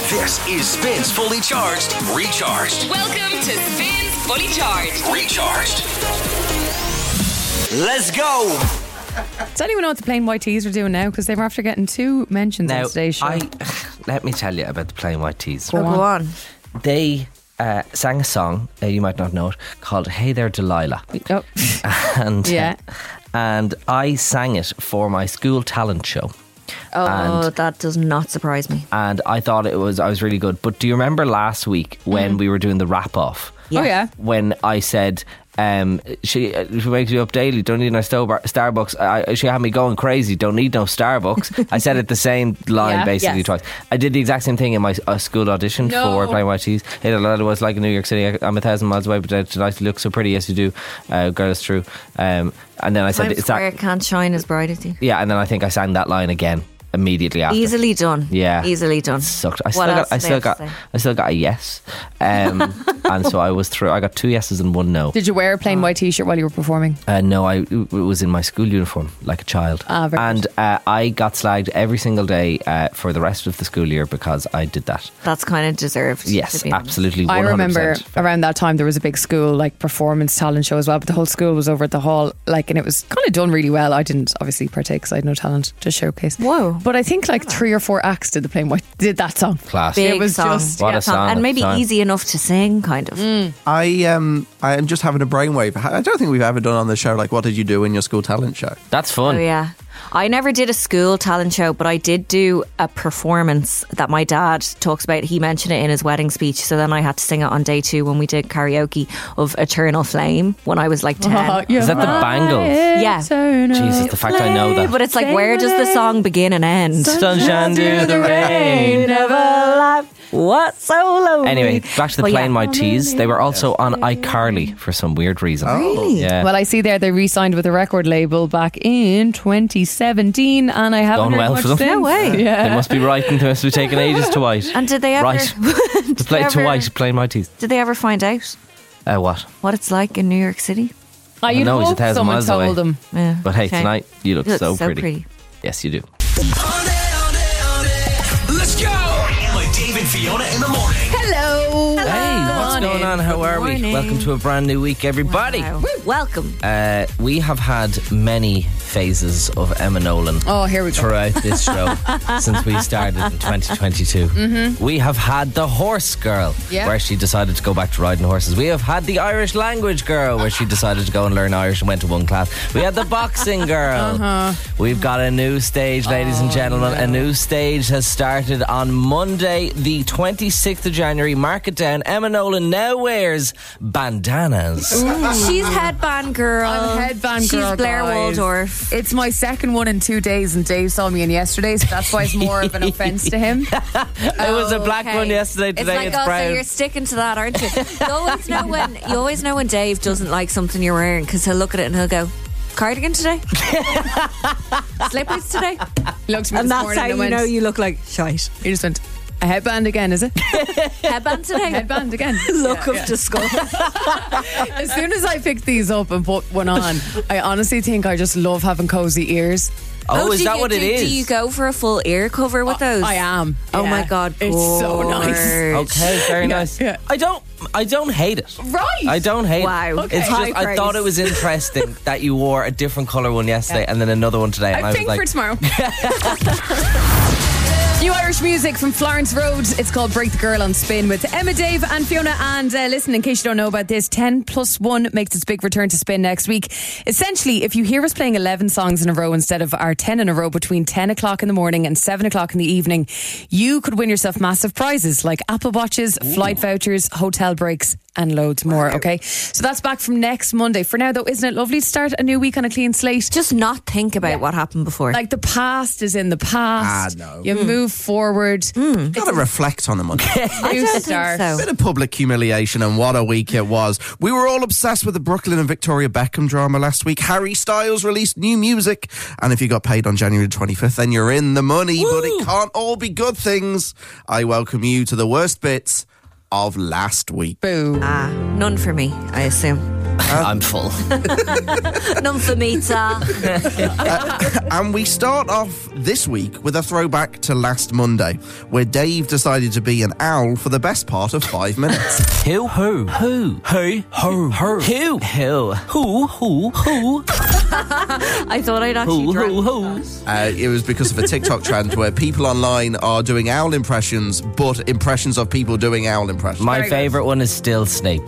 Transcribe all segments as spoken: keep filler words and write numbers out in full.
This is Spins Fully Charged, Recharged. Welcome to Spins Fully Charged, Recharged. Let's go. Does anyone know what the Plain White Tees are doing now? Because they were after getting two mentions Now, on today's show. I, let me tell you about the Plain White Tees. Go Oh, go on. They uh, sang a song, uh, you might not know it, called Hey There Delilah. Oh. and, Yeah. uh, and I sang it for my school talent show. Oh, And- that does not surprise me. And I thought it was I was really good. But do you remember last week when we were doing the wrap off? Oh, yeah. When I said um, she, she wakes me up daily, don't need no Sto- Starbucks. I, she had me going crazy, don't need no Starbucks. I said it the same line Yeah. basically Yes. twice. I did the exact same thing in my uh, school audition No. for Plain White Tees. Hey, it was like in New York City. I'm a thousand miles away, but tonight you look so pretty. Yes, you do. Uh, girl, it's true. Um, and then I said, Times it's that, Square can't shine as bright as you. yeah, and then I think I sang that line again immediately after. Easily done. Yeah. Easily done. Sucked. I What still else got. I do they still have got. to say? I still got a yes, um, and so I was through. I got two yeses and one no. Did you wear a plain white T-shirt while you were performing? Uh, no, I it was in my school uniform like a child, Ah, very and uh, I got slagged every single day uh, for the rest of the school year because I did that. That's kind of deserved. Yes, to be honest. absolutely. I remember one hundred percent. around that time there was a big school like performance talent show as well, but the whole school was over at the hall, like, and it was kind of done really well. I didn't obviously partake because I had no talent to showcase. Whoa. But I think like three or four acts did the Plain White did that song. Class. Big It was song. just- What a song And at maybe the time. easy enough to sing, kind of. I um I am just having a brainwave. I don't think we've ever done on the show like what did you do in your school talent show? That's fun. Oh, yeah. I never did a school talent show, but I did do a performance that my dad talks about. He mentioned it in his wedding speech. So then I had to sing it on day two when we did karaoke of Eternal Flame when I was like ten. Is that the Bangles? Yeah. Jesus, the fact I know that. But it's like, where does the song begin and end? Sunshine to the rain. Never left. What so lonely? Anyway, back to the But yeah. Plain White Tees. They were also on iCarly for some weird reason. Really? Yeah. Well, I see there they re-signed with a record label back in twenty seventeen, and I haven't Going heard well much for them. since. No way. Yeah. They must be writing. They must be taking ages to write. And did they ever? Right. did To play they to ever- white, Plain White Tees. Did they ever find out Uh, what? what it's like in New York City? Oh, you'd know he's a hope thousand someone miles told away. them. Yeah. But hey, Okay. tonight you look, You look so, so pretty. pretty. Yes, you do. Let's go. With Dave and Fiona in the morning. Hello. Hey, what's going on? How are we? morning. Welcome to a brand new week, everybody. Wow. Welcome. Uh, we have had many phases of Emma Nolan Oh, here we go. throughout this show since we started in twenty twenty-two. Mm-hmm. We have had the Horse Girl, Yeah. where she decided to go back to riding horses. We have had the Irish Language Girl, where she decided to go and learn Irish and went to one class. We had the Boxing Girl. Uh-huh. We've got a new stage, ladies and gentlemen. A new stage has started on Monday, the twenty-sixth of January. Mark it down. Emma Nolan now wears bandanas. She's headband girl. I'm headband She's girl, Blair guys. Waldorf. It's my second one in two days, and Dave saw me in yesterday, so that's why it's more of an offence to him. It was a black Okay. one yesterday. It's Today like, it's oh, brown. so you're sticking to that, aren't you? You always know when you always know when Dave doesn't like something you're wearing because he'll look at it and he'll go, "Cardigan today, slippers today," He looked at me and this that's morning how and you went, know you look like shite. he just went, a headband again, is it? Headband today. Headband again. Look Yeah, of yeah. disgust. As soon as I picked these up and put one on, I honestly think I just love having cozy ears. Oh, is do that you, what it do, is? Do you go for a full ear cover with those? I am. Oh Yeah. my god, It's so nice. gorge. Okay, very Yeah, nice. yeah. I don't. I don't hate it. Right. I don't hate Wow. it. Okay. It's High just I praise. thought it was interesting that you wore a different colour one yesterday and then another one today. And I I was think like, for tomorrow. New Irish music from Florence Road. It's called Break the Girl on Spin with Emma, Dave and Fiona. And uh, listen, in case you don't know about this, ten plus one makes its big return to Spin next week. Essentially, if you hear us playing eleven songs in a row instead of our ten in a row between ten o'clock in the morning and seven o'clock in the evening, you could win yourself massive prizes like Apple Watches, Ooh. flight vouchers, hotel breaks and loads more, okay? So that's back from next Monday. For now, though, isn't it lovely to start a new week on a clean slate? Just not think about yeah. what happened before. Like the past is in the past. Ah, no. You mm. move forward. Mm. Got to reflect on a Monday. I don't start. think so. Bit of public humiliation, and what a week it was. We were all obsessed with the Brooklyn and Victoria Beckham drama last week. Harry Styles released new music, and if you got paid on January twenty-fifth, then you're in the money. Woo. But it can't all be good things. I welcome you to the worst bits of last week. Boo. Ah, none for me, I assume. I'm full. None for me, sir. And we start off this week with a throwback to last Monday, where Dave decided to be an owl for the best part of five minutes. Who? Who? Who? Who? Who? Who? Who? Who? Who? Who? Who? I thought I'd actually Who? drank Who? Who? Uh, it was because of a TikTok trend where people online are doing owl impressions, but impressions of people doing owl impressions. My Very good. favourite one is still Snape.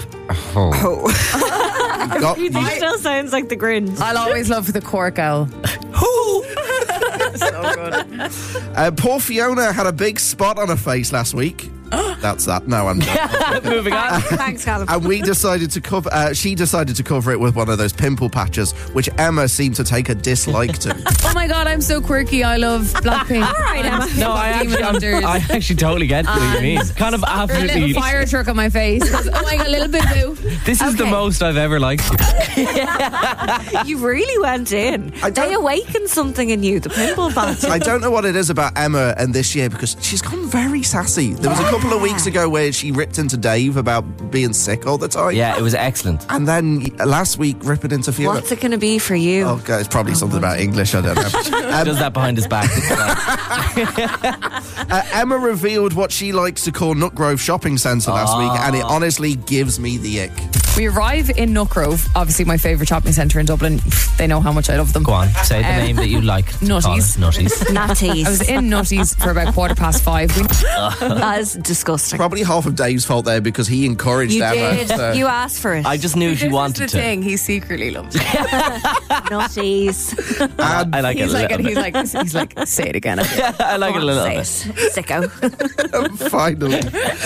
Got- He still sounds like the Grinch. I'll always love the cork owl. Who? So good. uh, poor Fiona had a big spot on her face last week. That's that. No, I'm not. Moving on. Thanks, Callum. And we decided to cover. Uh, she decided to cover it with one of those pimple patches, which Emma seemed to take a dislike to. Oh my god, I'm so quirky. I love Blackpink. All right, Emma. No, I actually, I'm- I actually totally get what you mean. Kind of Or a absolutely. little fire truck on my face. Oh my god, a little bit boo. This is the Okay. most I've ever liked you. You really went in. I don't- They awakened something in you, the pimple patch. I don't know what it is about Emma and this year because she's gone very sassy. There was a couple of weeks ago where she ripped into Dave about being sick all the time. Yeah, it was excellent. And then last week, ripping into Fiona. What's it going to be for you? Oh, God, it's probably something about English. I don't know. Um, Does that behind his back. It's like, uh, Emma revealed what she likes to call Nutgrove Shopping Centre last week, and it honestly gives me the ick. We arrive in Nutgrove, obviously my favourite shopping centre in Dublin. They know how much I love them. Go on, say the Um, name that you like. to call Nutties. it. Nutties. Natties. I was in Nutties for about quarter past five. We, That is disgusting. Probably half of Dave's fault there because he encouraged You Emma. did. to- You asked for it. I just knew she this wanted is the to. thing, he secretly loves it. Nutties. and I like it a He's like, little he's bit. like, he's like, say it again. I like it a little Say bit. it. Sicko. finally,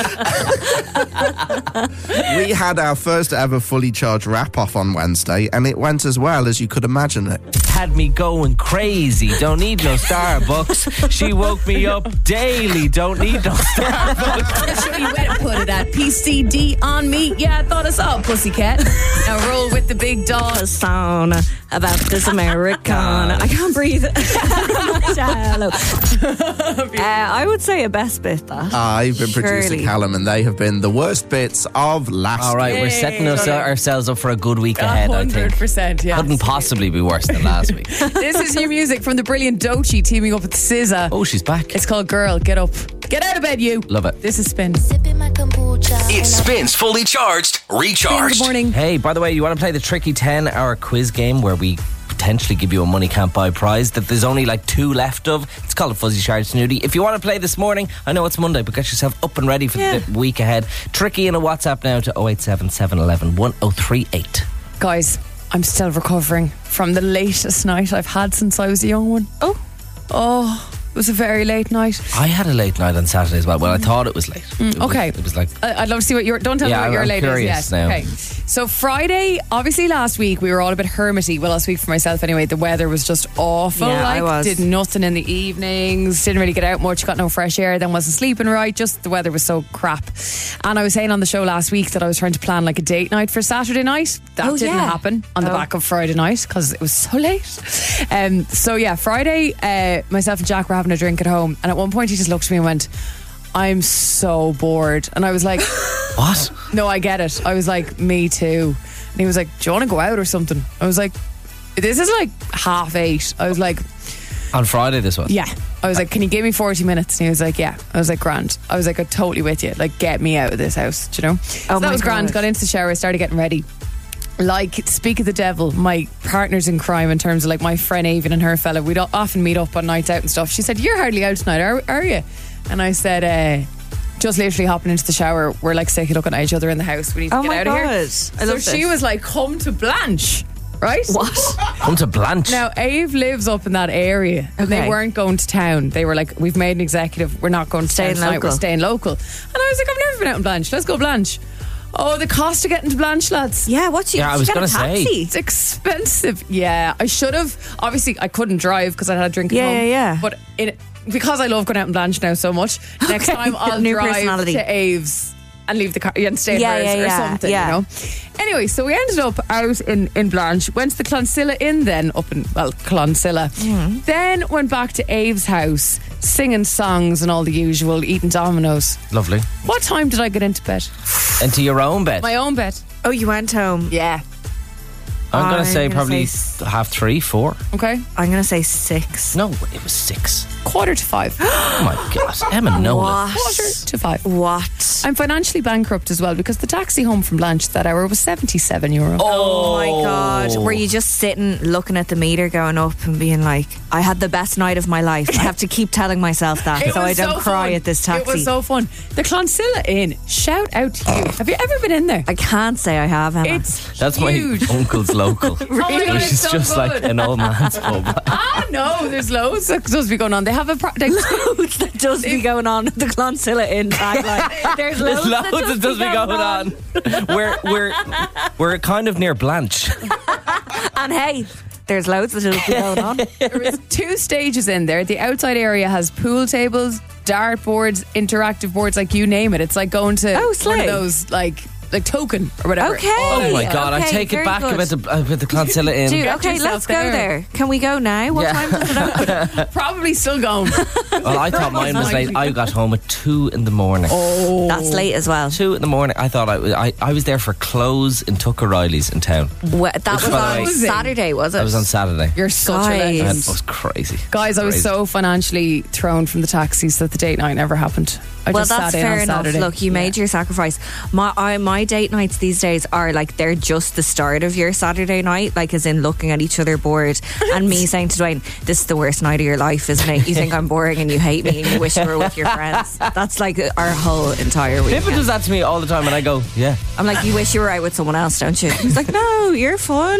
we had our first ever fully charged wrap off on Wednesday, and it went as well as you could imagine it. Had me going crazy. Don't need no Starbucks. She woke me up daily. Don't need no Starbucks. Show you where to put it at. P C D on me. Yeah, I thought I saw a pussycat. Now roll with the big dog. Song about this Americana. I can't breathe. Shallow. uh, I would say a best bit that. I've been producing Surely. Callum, and they have been the worst bits of last All right, we're Yay. setting us, ourselves up for a good week ahead, I one hundred think. percent, yeah. Couldn't possibly be worse than last week. This is new music from the brilliant Doechii teaming up with S Z A. Oh, she's back. It's called Girl, Get Up. Get out of bed, you. Love it. This is Spin. Sipping my kombucha. It spins fully charged, Spin, recharged. good morning. Hey, by the way, you want to play the tricky ten hour quiz game where we potentially give you a money can't buy prize that there's only like two left of? It's called a Fuzzy Charge Snooty. If you want to play this morning, I know it's Monday, but get yourself up and ready for Yeah. the week ahead. Tricky in a WhatsApp now to oh eight seven, seven one one, one oh three eight. Guys, I'm still recovering from the latest night I've had since I was a young one. Oh. Oh, it was a very late night. I had a late night on Saturday as well. Well, I thought it was late. It was- okay. It was like, I- I'd love to see what your. Don't tell Yeah, me what I'm- your I'm late curious is yet. now. Okay. So Friday, obviously last week we were all a bit hermity. Well, I'll speak for myself anyway. The weather was just awful. Yeah, like, I was. Did nothing in the evenings. Didn't really get out much. Got no fresh air. Then wasn't sleeping right. Just the weather was so crap. And I was saying on the show last week that I was trying to plan like a date night for Saturday night. That Oh, didn't yeah. happen on the Oh. back of Friday night because it was so late. Um, so yeah, Friday, uh, myself and Jack were having a drink at home, and at one point he just looked at me and went, "I'm so bored," and I was like. what? No, I get it. I was like, me too. And he was like, do you want to go out or something? I was like, this is like half eight. I was like, On Friday, this was? yeah. I was like, can you give me forty minutes? And he was like, yeah. I was like, grand. I was like, I'm totally with you. Like, get me out of this house, do you know? So Oh that my was grand. God. Got into the shower, started getting ready. Like, speak of the devil, my partners in crime in terms of like my friend Aven and her fella, we'd often meet up on nights out and stuff. She said, you're hardly out tonight, are, are you? And I said, uh, just literally hopping into the shower. We're like sick of looking at each other in the house. We need to Oh get my out of here. God. I so love she this. was like, come to Blanche, right? What? Come to Blanche. Now, Ave lives up in that area, and they Okay. weren't going to town. They were like, we've made an executive, we're not going to Staying town tonight, local. we're staying local. And I was like, I've never been out in Blanche, let's go Blanche. Oh, the cost of getting to Blanche, lads. Yeah, what's you? Yeah, I you was get a gonna say. taxi? It's expensive. Yeah, I should have. Obviously, I couldn't drive because I had a drink at Yeah, home. yeah, yeah. But in, because I love going out in Blanche now so much, next Okay. time I'll New drive personality. to Aves and leave the car and stay in Yeah, hers yeah, or yeah, something, yeah. you know. Anyway, so we ended up out in, in Blanche, went to the Clonsilla Inn then, up in, well, Clonsilla. Mm. Then went back to Aves' house, singing songs and all the usual, eating Dominoes. Lovely. What time did I get into bed? Into your own bed. My own bed. Oh, you went home. Yeah. I'm going to say gonna probably say- half three, four. Okay. I'm going to say six. No, it was six. Quarter to five. Oh my God, Emma Nolan. Quarter to five. What? I'm financially bankrupt as well because the taxi home from Blanche that hour was seventy-seven euro. Oh my God. Were you just sitting looking at the meter going up and being like, I had the best night of my life. I have to keep telling myself that It so I was don't so cry fun. at this taxi. It was so fun. The Clonsilla Inn, shout out to you. Have you ever been in there? I can't say I have, Emma. It's That's huge. my uncle's local. Oh my God, Which it's is so just good. like an old man's pub. Ah, no, there's loads that does be going on. They have a pro- they, that does be going on at the Clonsilla Inn tagline. There's loads, There's loads that that does be going on. We're we're we're kind of near Blanche. And hey, there's loads that does be going on. there is two stages in there. The outside area has pool tables, dart boards, interactive boards, like you name it. It's like going to Oh, one slay. of those like like token or whatever. Okay. Oh my God, I Okay, take it very back good. about the, about the Clonsilla Inn. Dude, Get okay, yourself let's go there. there. Can we go now? What Yeah. time does it open? Probably still going. Well, I thought mine was late. I got home at two in the morning. Oh, That's late as well. Two in the morning. I thought I was. I, I was there for clothes in Tuck O'Reilly's in town. Wha- that was by the on way- Saturday, was it? I was on Saturday. you're such Guys. a That legend. was crazy. Guys, I was Crazy. so financially thrown from the taxis that the date night never happened. I well, just that's sat in fair on enough. Saturday. Look, you made your sacrifice. My I, my date nights these days are like they're just the start of your Saturday night, like as in looking at each other bored, and me saying to Dwayne, "This is the worst night of your life, isn't it? You think I'm boring and you hate me and you wish you were with your friends." That's like our whole entire week. Pippa does that to me all the time, and I go, "Yeah." I'm like, "You wish you were out with someone else, don't you?" He's like, "No, you're fun."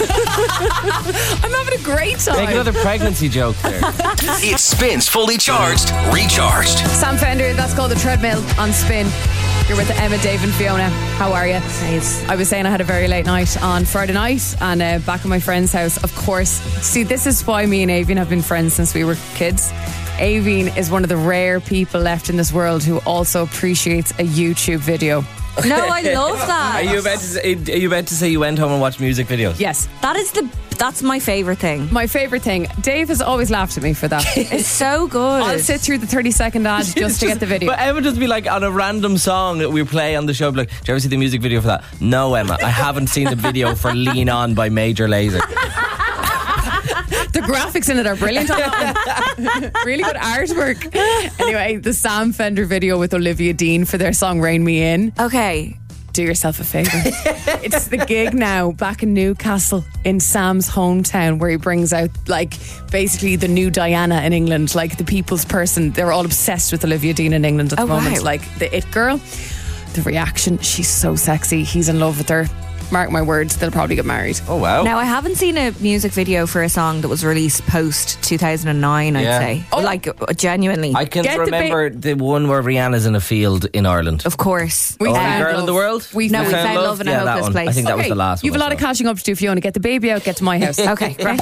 I'm having a great time. Make another pregnancy joke there. It spins fully charged, recharged. Sam Fender, that's called the treadmill on Spin. You're with Emma, Dave and Fiona. How are you? Nice. I was saying I had a very late night on Friday night and uh, back at my friend's house, of course. See, this is why me and Avian have been friends since we were kids. Avian is one of the rare people left in this world who also appreciates a YouTube video. No, I love that. Are you about to say, are you about to say you went home and watched music videos? Yes. That is the that's my favourite thing. My favourite thing. Dave has always laughed at me for that. It's so good. I'll sit through the thirty second ad just to get the video. But Emma just be like on a random song that we play on the show. Be like, "Do you ever see the music video for that?" No, Emma, I haven't seen the video for "Lean On" by Major Lazer. The graphics in it are brilliant. Really good artwork. Anyway, the Sam Fender video with Olivia Dean for their song Rain Me In. Okay. Do yourself a favour. It's the gig now back in Newcastle in Sam's hometown where he brings out like basically the new Diana in England, like the people's person. They're all obsessed with Olivia Dean in England at the Oh, moment. wow. Like the it girl. The reaction, she's so sexy. He's in love with her. Mark my words, they'll probably get married. Oh wow! Now, I haven't seen a music video for a song that was released post two thousand nine, I'd Yeah. say. Oh. Like, uh, genuinely. I can Get the remember the, one where Rihanna's in a field in Ireland. of course. We Only found girl in love. the world. We No, found we found love in a yeah, that hopeless one. place. I think that was Okay, the last one. You've a lot I of saw. catching up to do, Fiona. Get the baby out, get to my house. Okay, great.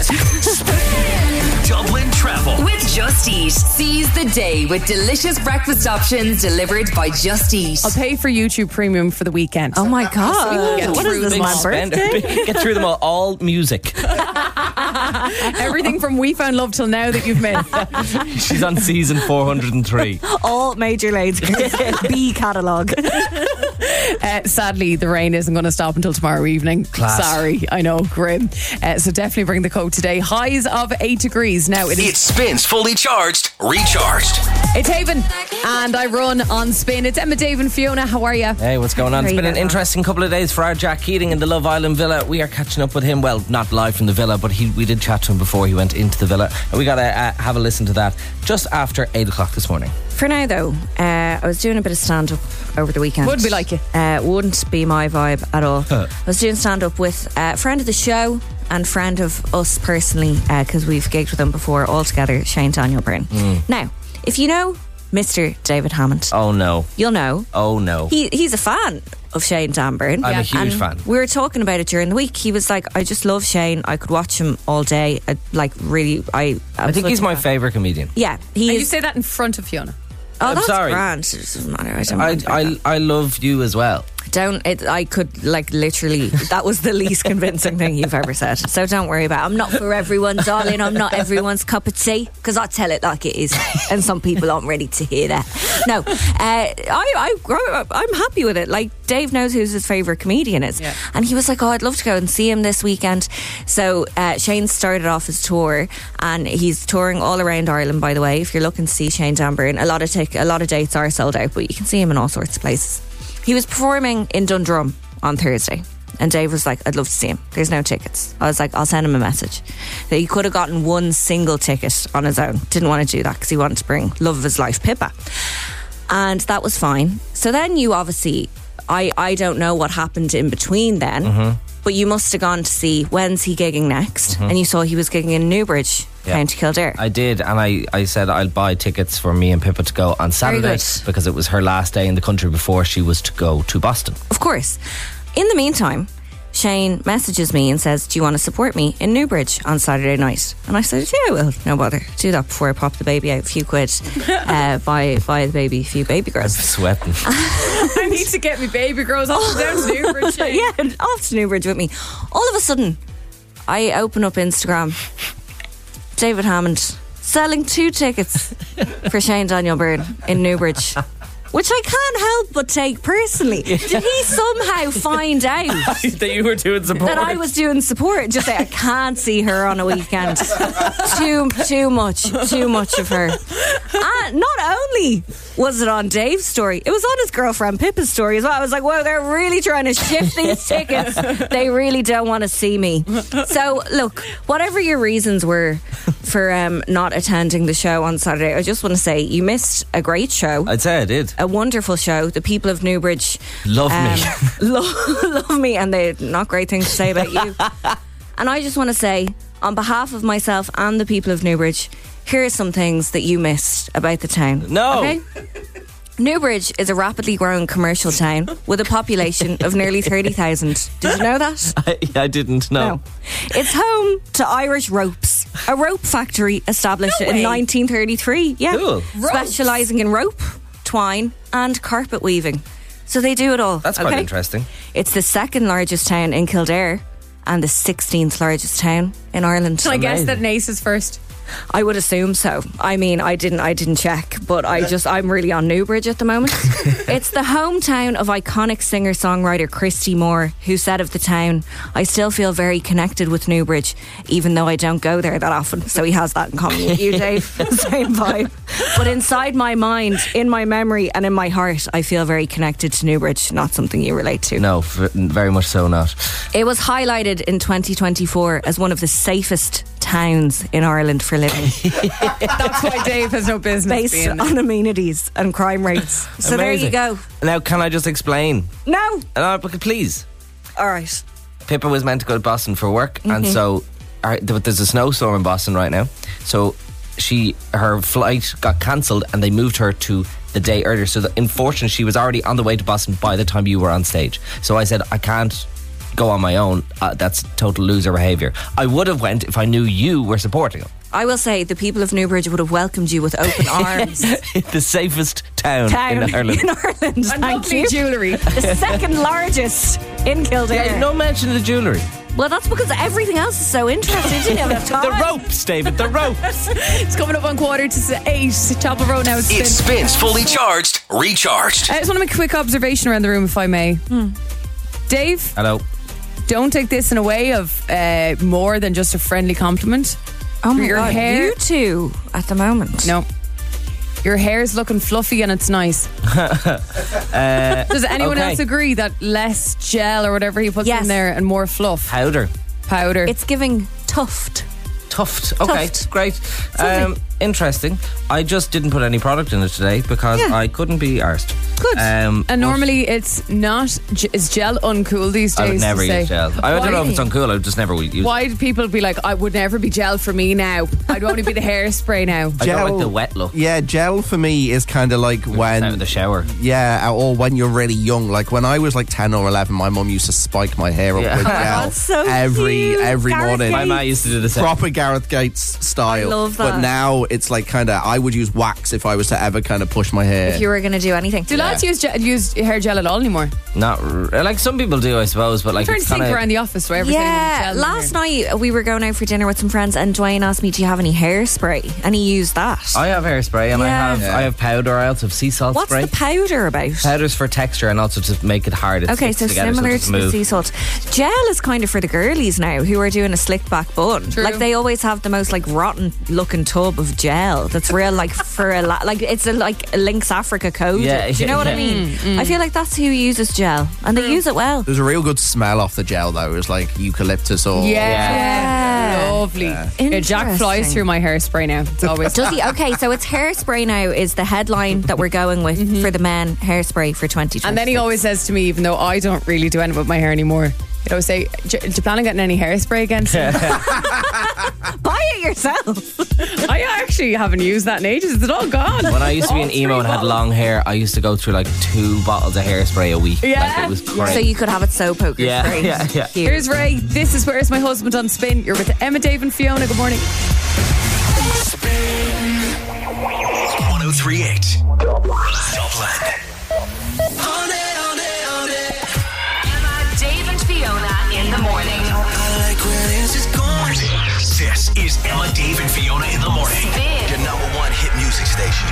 Dublin Travel. With Just Eat. Seize the day with delicious breakfast options delivered by Just Eat. I'll pay for YouTube Premium for the weekend. Oh my God. Get What through is this, them my all. birthday? Get through them all. All music. Everything from We Found Love till now that you've missed. She's on season four hundred and three. All major lasers. B catalogue. Uh, sadly, the rain isn't going to stop until tomorrow evening. Class. Sorry, I know, grim. Uh, so definitely bring the coat today. Highs of eight degrees. Now it It is. spins fully charged, recharged. It's Haven, and I run on Spin. It's Emma, Dave, and Fiona. How are you? Hey, what's going on? It's Very been an good. interesting couple of days for our Jack Keating in the Love Island Villa. We are catching up with him. Well, not live from the villa, but he, we did chat to him before he went into the villa. And we got to uh, have a listen to that just after eight o'clock this morning. For now, though, uh, I was doing a bit of stand-up over the weekend. Wouldn't be like you. Uh, wouldn't be my vibe at all. Huh. I was doing stand-up with a friend of the show and friend of us personally, because we've gigged with him before all together, Shane Daniel Byrne. Now, if you know Mister David Hammond, Oh, no. you'll know Oh, no. he he's a fan of Shane Dan Byrne. I'm a huge And fan. We were talking about it during the week. He was like, I just love Shane. I could watch him all day. I, like, really, I... I think he's my favourite comedian. Yeah, he And is... you say that in front of Fiona. Oh, I'm that's sorry. grand. It doesn't matter. I don't I, mind about I, that. I love you as well. Don't it, I could like literally that was the least convincing thing you've ever said, so don't worry about it. I'm not for everyone, darling. I'm not everyone's cup of tea, because I tell it like it is, and some people aren't ready to hear that. No, uh, I, I I'm happy with it. Like, Dave knows who's his favourite comedian is, Yeah. and he was like, oh, I'd love to go and see him this weekend. So uh, Shane started off his tour, and he's touring all around Ireland, by the way. If you're looking to see Shane Danburn, a lot of tic- a lot of dates are sold out, but you can see him in all sorts of places. He was performing in Dundrum on Thursday, and Dave was like, I'd love to see him. There's no tickets. I was like, I'll send him a message. That he could have gotten one single ticket on his own. Didn't want to do that because he wanted to bring love of his life, Pippa. And that was fine. So then you obviously, I, I don't know what happened in between then, Mm-hmm. but you must have gone to see when's he gigging next, and you saw he was gigging in Newbridge, Yeah. County Kildare. I did, and I, I said I'll buy tickets for me and Pippa to go on Saturday good. because it was her last day in the country before she was to go to Boston. Of course. In the meantime, Shane messages me and says, do you want to support me in Newbridge on Saturday night? And I said, yeah, I will. No bother. Do that before I pop the baby out. A few quid. uh, buy, buy the baby a few baby girls. Sweating. I need to get me baby girls off down to Newbridge. Shane. Yeah, and off to Newbridge with me. All of a sudden, I open up Instagram. David Hammond selling two tickets for Shane Daniel Byrne in Newbridge, which I can't help but take personally. Did he somehow find out that you were doing support. that I was doing support? Just say, I can't see her on a weekend. too too much, too much of her. And not only was it on Dave's story, it was on his girlfriend Pippa's story as well. I was like, whoa, they're really trying to shift these tickets. They really don't want to see me. So look, whatever your reasons were for um, not attending the show on Saturday, I just want to say you missed a great show. I'd say I did. A wonderful show. The people of Newbridge Love me. lo- love me, and they not great things to say about you. And I just want to say, on behalf of myself and the people of Newbridge, here are some things that you missed about the town. No. Okay? Newbridge is a rapidly growing commercial town with a population of nearly thirty thousand. Did you know that? I, I didn't know. No. It's home to Irish Ropes, a rope factory established No in way. nineteen thirty-three. Yeah. Cool. Specialising in rope, twine, and carpet weaving. So they do it all. That's quite okay? interesting. It's the second largest town in Kildare and the sixteenth largest town in Ireland. Can I guess Amazing. that Nace is first? I would assume so. I mean, I didn't I didn't check, but I just I'm really on Newbridge at the moment. It's the hometown of iconic singer-songwriter Christy Moore, who said of the town, I still feel very connected with Newbridge, even though I don't go there that often. So he has that in common with you, Dave. Same vibe. But inside my mind, in my memory, and in my heart, I feel very connected to Newbridge. Not something you relate to. No, v- very much so not. It was highlighted in twenty twenty-four as one of the safest towns in Ireland for living, That's why Dave has no business based being there. on amenities and crime rates. So there you Amazing. go. Now, can I just explain? No. Uh, but please. All right. Pippa was meant to go to Boston for work, and so uh, there's a snowstorm in Boston right now. So she her flight got cancelled, and they moved her to the day earlier. So that, unfortunately, she was already on the way to Boston by the time you were on stage. So I said, I can't go on my own. Uh, that's total loser behaviour. I would have went if I knew you were supporting him. I will say the people of Newbridge would have welcomed you with open arms. The safest town, Town in Ireland. in Ireland. And Thank lovely you. jewellery. The second largest in Kildare. Yeah, no mention of the jewellery. Well, that's because everything else is so interesting. Didn't have enough time. The ropes, David, the ropes. It's coming up on quarter to eight. Chapel Road now. It's It spin. spins fully charged, recharged. I just want to make a quick observation around the room, if I may. Dave, Hello. don't take this in a way of uh, more than just a friendly compliment. Oh my Your God, hair- you two at the moment. No. Your hair's looking fluffy and it's nice. Does anyone okay. else agree that less gel or whatever he puts Yes. in there and more fluff? Powder. Powder. It's giving tuft. Tuft. Okay, Tuft. great. lovely. Um, interesting. I just didn't put any product in it today because Yeah. I couldn't be arsed. Good. Um, and normally it's not. ge- Is gel uncool these but days? I would never to say? use gel. I Why? don't know if it's uncool. I would just never use it. Why do people be like, I would never be gel for me now? I'd only be the hairspray now. I don't like the wet look. Yeah, gel for me is kind of like when Out of the shower. Yeah, or when you're really young. Like when I was like ten or eleven, my mum used to spike my hair up Yeah. with gel That's so every cute. every Gareth morning. Gates. My ma used to do the same. Proper Gareth Gates style. I love But that. now it's like kind of, I would use wax if I was to ever kind of push my hair. If you were going to do anything. Do lads use, ge- use hair gel at all anymore? Not r- like some people do, I suppose, but like I'm trying it's to think kinda, around the office where everything Yeah, gel in last there. night we were going out for dinner with some friends and Dwayne asked me, do you have any hairspray? And he used that. I have hairspray and I Yeah. have Yeah. I have powder. I also have sea salt What's spray. the powder about? Powder's for texture and also to make it hard. It Okay, sticks so together, similar so it to doesn't the move. sea salt. Gel is kind of for the girlies now who are doing a slick back bun. True. Like they always have the most like rotten looking tub of gel that's real like for a la- like it's a like a Lynx Africa code. Yeah, Do you know what I yeah. mean? I feel like that's who uses gel and they use it well. There's a real good smell off the gel though. It's like eucalyptus or Yeah. Yeah. Lovely. Yeah, Jack flies Interesting. through my hairspray now. It's always. Does he? Okay, so it's hairspray now is the headline that we're going with for the men hairspray for twenty twenty. And then he always says to me, even though I don't really do anything with my hair anymore, he'd always say, do do you plan on getting any hairspray again soon? buy it yourself. I actually haven't used that in ages. It's all gone. When I used to be All an emo three and had bottles. long hair, I used to go through like two bottles of hairspray a week. Yeah. Like it was crazy. So you could have it so poker Yeah, straight. yeah, yeah. Cute. Here's Ray. This is Where's My Husband on Spin. You're with Emma, Dave, and Fiona. Good morning. one oh three point eight Dublin. Emma, Dave, and Fiona in the morning. I like where this is going. This is Emma, Dave, and Fiona in the morning. Spin. Your number one hit music station.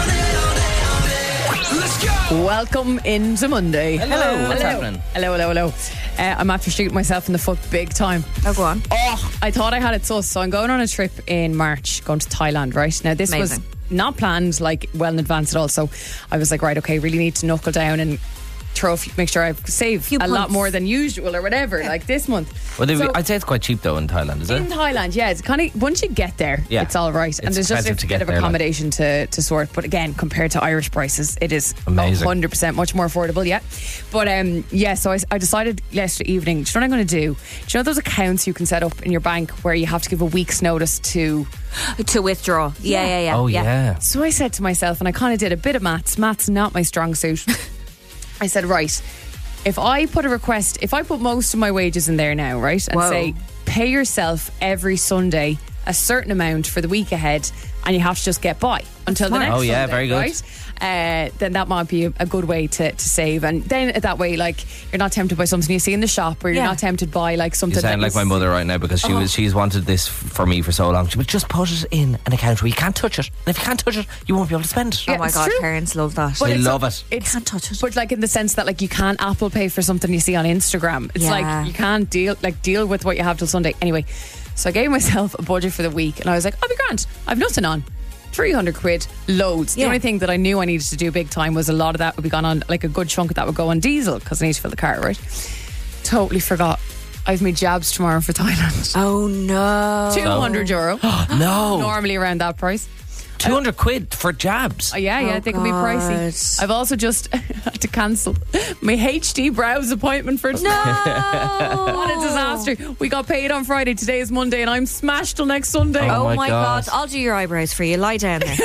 Let's go. Welcome into Monday. Hello, what's hello. happening? Hello, hello, hello. Uh, I'm after shooting myself in the foot big time. Oh, go on. Oh, I thought I had it sus. So I'm going on a trip in March, going to Thailand, right? Now, this Amazing. was not planned like well in advance at all. So I was like, right, okay, really need to knuckle down and throw a few, make sure I save Few a lot punts. more than usual or whatever, like this month. Well, they, So- I'd say it's quite cheap though in Thailand, is In it? Thailand, yeah, it's kind of once you get there, Yeah. it's all right, and It's there's just a expensive to bit get of there, like. accommodation to, to sort. But again, compared to Irish prices, it is Amazing. one hundred percent much more affordable. Yeah, but um, yeah. So I, I decided yesterday evening. Do you know what I'm going to do? Do you know those accounts you can set up in your bank where you have to give a week's notice to? To withdraw. Yeah, yeah, yeah. Oh yeah. So I said to myself, and I kind of did a bit of maths. Maths not my strong suit. I said, right, if I put a request, if I put most of my wages in there now, right, and Whoa. say pay yourself every Sunday a certain amount for the week ahead, and you have to just get by until the Smart. next Oh, yeah, Sunday, very good. right? Uh, then that might be a, a good way to, to save, and then that way, like, you're not tempted by something you see in the shop, or you're Yeah. not tempted by like something. You sound that like is- my mother right now because she was she's wanted this f- for me for so long. She would just put it in an account where you can't touch it. And if you can't touch it, you won't be able to spend it. Oh my it's God, true. parents love that. But They it's- love it. It's, Can't touch it. But like in the sense that like you can't Apple Pay for something you see on Instagram. It's Yeah. like you can't deal like deal with what you have till Sunday. Anyway, so I gave myself a budget for the week, and I was like, I'll be grand. I've nothing on. three hundred quid, loads. The Yeah. only thing that I knew I needed to do big time was a lot of that would be gone on, like a good chunk of that would go on diesel because I need to fill the car, right? Totally forgot. I've made jabs tomorrow for Thailand. Oh no. two hundred euro. No. Normally around that price. two hundred quid for jabs. Oh, yeah, yeah, Oh, they can be pricey. God. I've also just had to cancel my H D brows appointment for today. No. What a disaster. We got paid on Friday. Today is Monday, and I'm smashed till next Sunday. Oh, my my God. God. I'll do your eyebrows for you. Lie down there.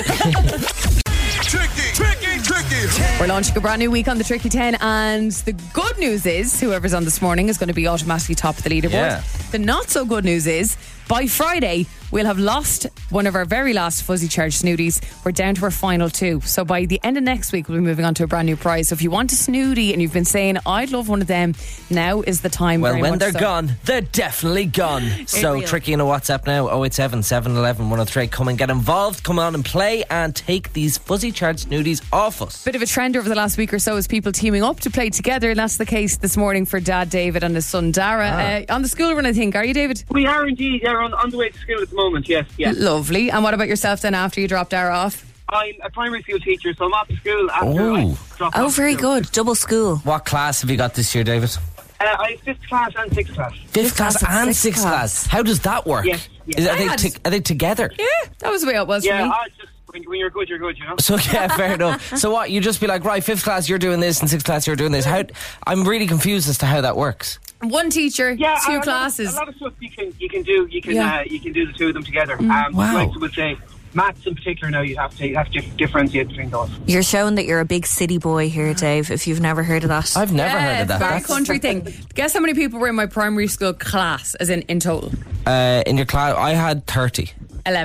Tricky, tricky, tricky. We're launching a brand new week on the Tricky ten, and the good news is whoever's on this morning is going to be automatically top of the leaderboard. Yeah. The not so good news is by Friday we'll have lost one of our very last fuzzy charge snooties. We're down to our final two. So by the end of next week we'll be moving on to a brand new prize. So if you want a snooty and you've been saying I'd love one of them, now is the time. Well, very when much they're so. gone, they're definitely gone. So real. tricky in a WhatsApp now, oh eight seven, seven one one, one oh three. Come and get involved, come on and play and take these fuzzy charge snooties off us. Bit of a trend over the last week or so is people teaming up to play together, and that's the case this morning for Dad David and his son Dara. Uh, on the school run, I think. Are you, David? We are indeed. Yeah, on, on the way to school at the moment, yes. Yeah. Lovely. And what about yourself then after you drop Dara off? I'm a primary school teacher, so I'm off to school after Oh. I drop Oh, off very school. good. Double school. What class have you got this year, David? Uh, I have fifth class and sixth class. Fifth class class and and sixth sixth class. class. How does that work? Yes, yes. Is, are, they Mad. t- are they together? Yeah, that was the way it was for Yeah, me. I just when, when you're good, you're good, you know. So yeah, fair enough. So what? You just be like, right, fifth class, you're doing this, and sixth class, you're doing this. How? I'm really confused as to how that works. One teacher, Yeah, two a lot of- classes. A lot of stuff you can you can do. You can Yeah. uh, you can do the two of them together. Um, Wow. Like I would say, maths in particular. Now you have to you have to differentiate between those. You're showing that you're a big city boy here, Dave, if you've never heard of that. I've never Yeah, heard of that. it's a very That's- country thing. Guess how many people were in my primary school class, as in in total? Uh, in your class, I had thirty. Eleven.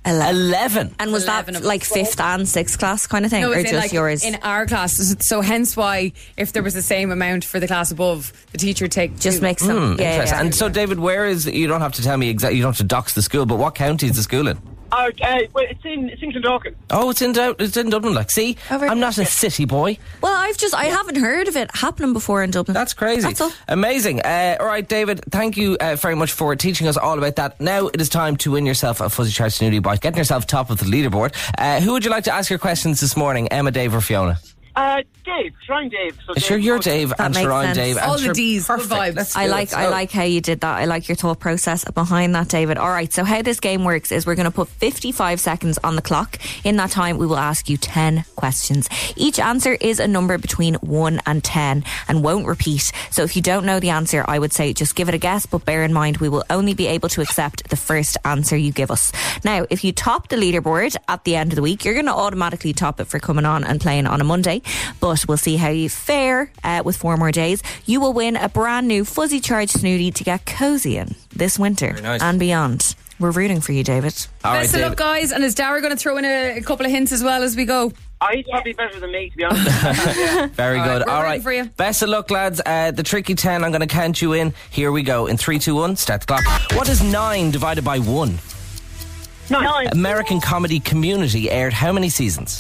Eleven. Eleven. And was eleven that of like us. fifth and sixth class kind of thing, No, or it's just in, like, yours? in our class. So hence why, if there was the same amount for the class above, the teacher would take just two. makes them. Hmm, yeah, interesting. yeah. And so, David, where is? You don't have to tell me exactly. You don't have to dox the school, but what county is the school in? Uh, uh, well, it's in it's in Clondalkin. Oh, it's in Dou- it's in Dublin. Like, see, Oh, very I'm not a city boy. Well, I've just I haven't heard of it happening before in Dublin. That's crazy. That's all. Amazing. Uh, all right, David, thank you uh, very much for teaching us all about that. Now it is time to win yourself a Fuzzy Charge Snooty bike, getting yourself top of the leaderboard. Uh, who would you like to ask your questions this morning, Emma, Dave, or Fiona? Uh, Dave, Shrine Dave. So Sure, Dave, you're oh, Dave That and makes Sharon sense. Dave. and All the sure, Ds, good perfect. vibes. Let's I do like it. I So- like how you did that. I like your thought process behind that, David. All right, so how this game works is we're going to put fifty-five seconds on the clock. In that time, we will ask you ten questions. Each answer is a number between one and ten and won't repeat. So if you don't know the answer, I would say just give it a guess, but bear in mind we will only be able to accept the first answer you give us. Now, if you top the leaderboard at the end of the week, you're going to automatically top it for coming on and playing on a Monday, but we'll see how you fare uh, with four more days. You will win a brand new Fuzzy Charge Snooty to get cozy in this winter Very nice. and beyond. We're rooting for you, David. All right, Best of David. luck, guys. And is Dara going to throw in a, a couple of hints as well as we go? Uh, he's probably better than me, to be honest. Very All good. right, we're All rooting right. for you. Best of luck, lads. Uh, the tricky ten, I'm going to count you in. Here we go. In three, two, one, start the clock. What is nine divided by one? Nine. American Comedy Community aired how many seasons?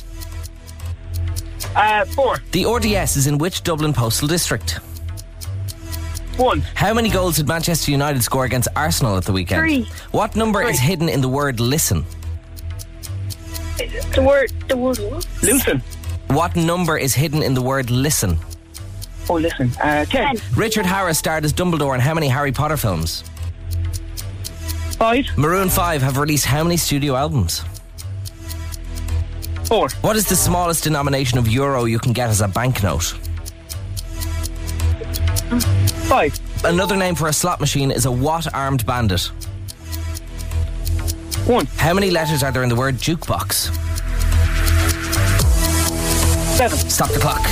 Uh, four. The R D S is in which Dublin postal district? One. How many goals did Manchester United score against Arsenal at the weekend? Three. What number Three. is hidden in the word listen? The word, the word what? Luton. What number is hidden in the word listen? Oh, listen. Uh, ten. Richard Harris starred as Dumbledore in how many Harry Potter films? Five. Maroon five have released how many studio albums? Four. What is the smallest denomination of euro you can get as a banknote? Five. Another name for a slot machine is a what armed bandit? One. How many letters are there in the word jukebox? Seven. Stop the clock.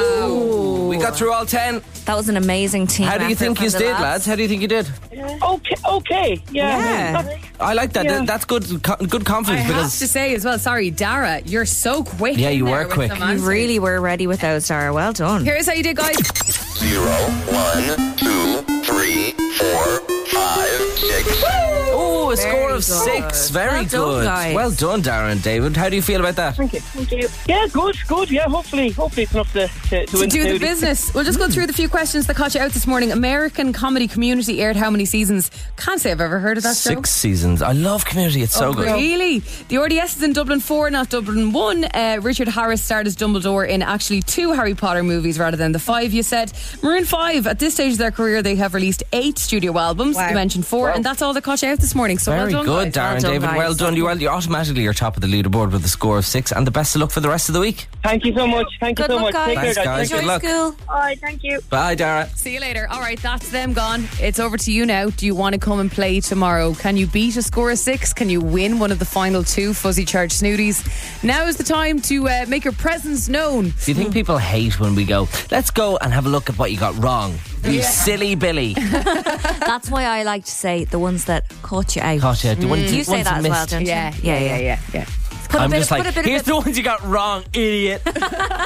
Wow. We got through all ten. That was an amazing team. How do you effort think from you the did, lads? How do you think you did? Okay. Okay. Yeah. Yeah. That's- I like that. Yeah. That's good. co- Good I confidence have because to say as well, sorry, Dara, you're so quick. Yeah, in you there were with quick. some You answers. really were ready with those, Dara. Well done. Here's how you did, guys. Zero, one, two, three, four, five, six. oh, a score of good. six. Very Well done, good. guys. Well done, Darren and David. How do you feel about that? Thank you. Thank you. Yeah, good, good. Yeah, hopefully, hopefully it's enough to, to, to, To win do the Snooty. business. We'll just go through the few questions that caught you out this morning. American Comedy Community aired how many seasons? Can't say I've ever heard of that show. Six seasons. I love Community. It's so Oh, good. really? The R D S is in Dublin four, not Dublin one. Uh, Richard Harris starred as Dumbledore in actually two Harry Potter movies rather than the five you said. Maroon five, at this stage of their career, they have released eight studio albums. Wow. You mentioned four, and that's all that caught you out this morning. So Very well done, good, guys. Darren, Well done, David. guys. Well done. You well, you automatically are top of the leaderboard with a score of six, and the best of luck for the rest of the week. Thank you so much. Thank you Good so luck, much. guys. Take Thanks, care, guys. guys. Good luck. School. All right, thank you. Bye, Dara. See you later. All right, that's them gone. It's over to you now. Do you want to come and play tomorrow? Can you beat a score of six? Can you win one of the final two Fuzzy Charge Snooties? Now is the time to uh, make your presence known. Do you think people hate when we go, let's go and have a look at what you got wrong? You silly Billy. That's why I like to say the ones that caught you out. Caught you. The ones, You say ones that as well, missed. don't you? Yeah, yeah, yeah, yeah, yeah. Put a I'm bit just of, like, put a bit here's of the ones you got wrong, idiot. a,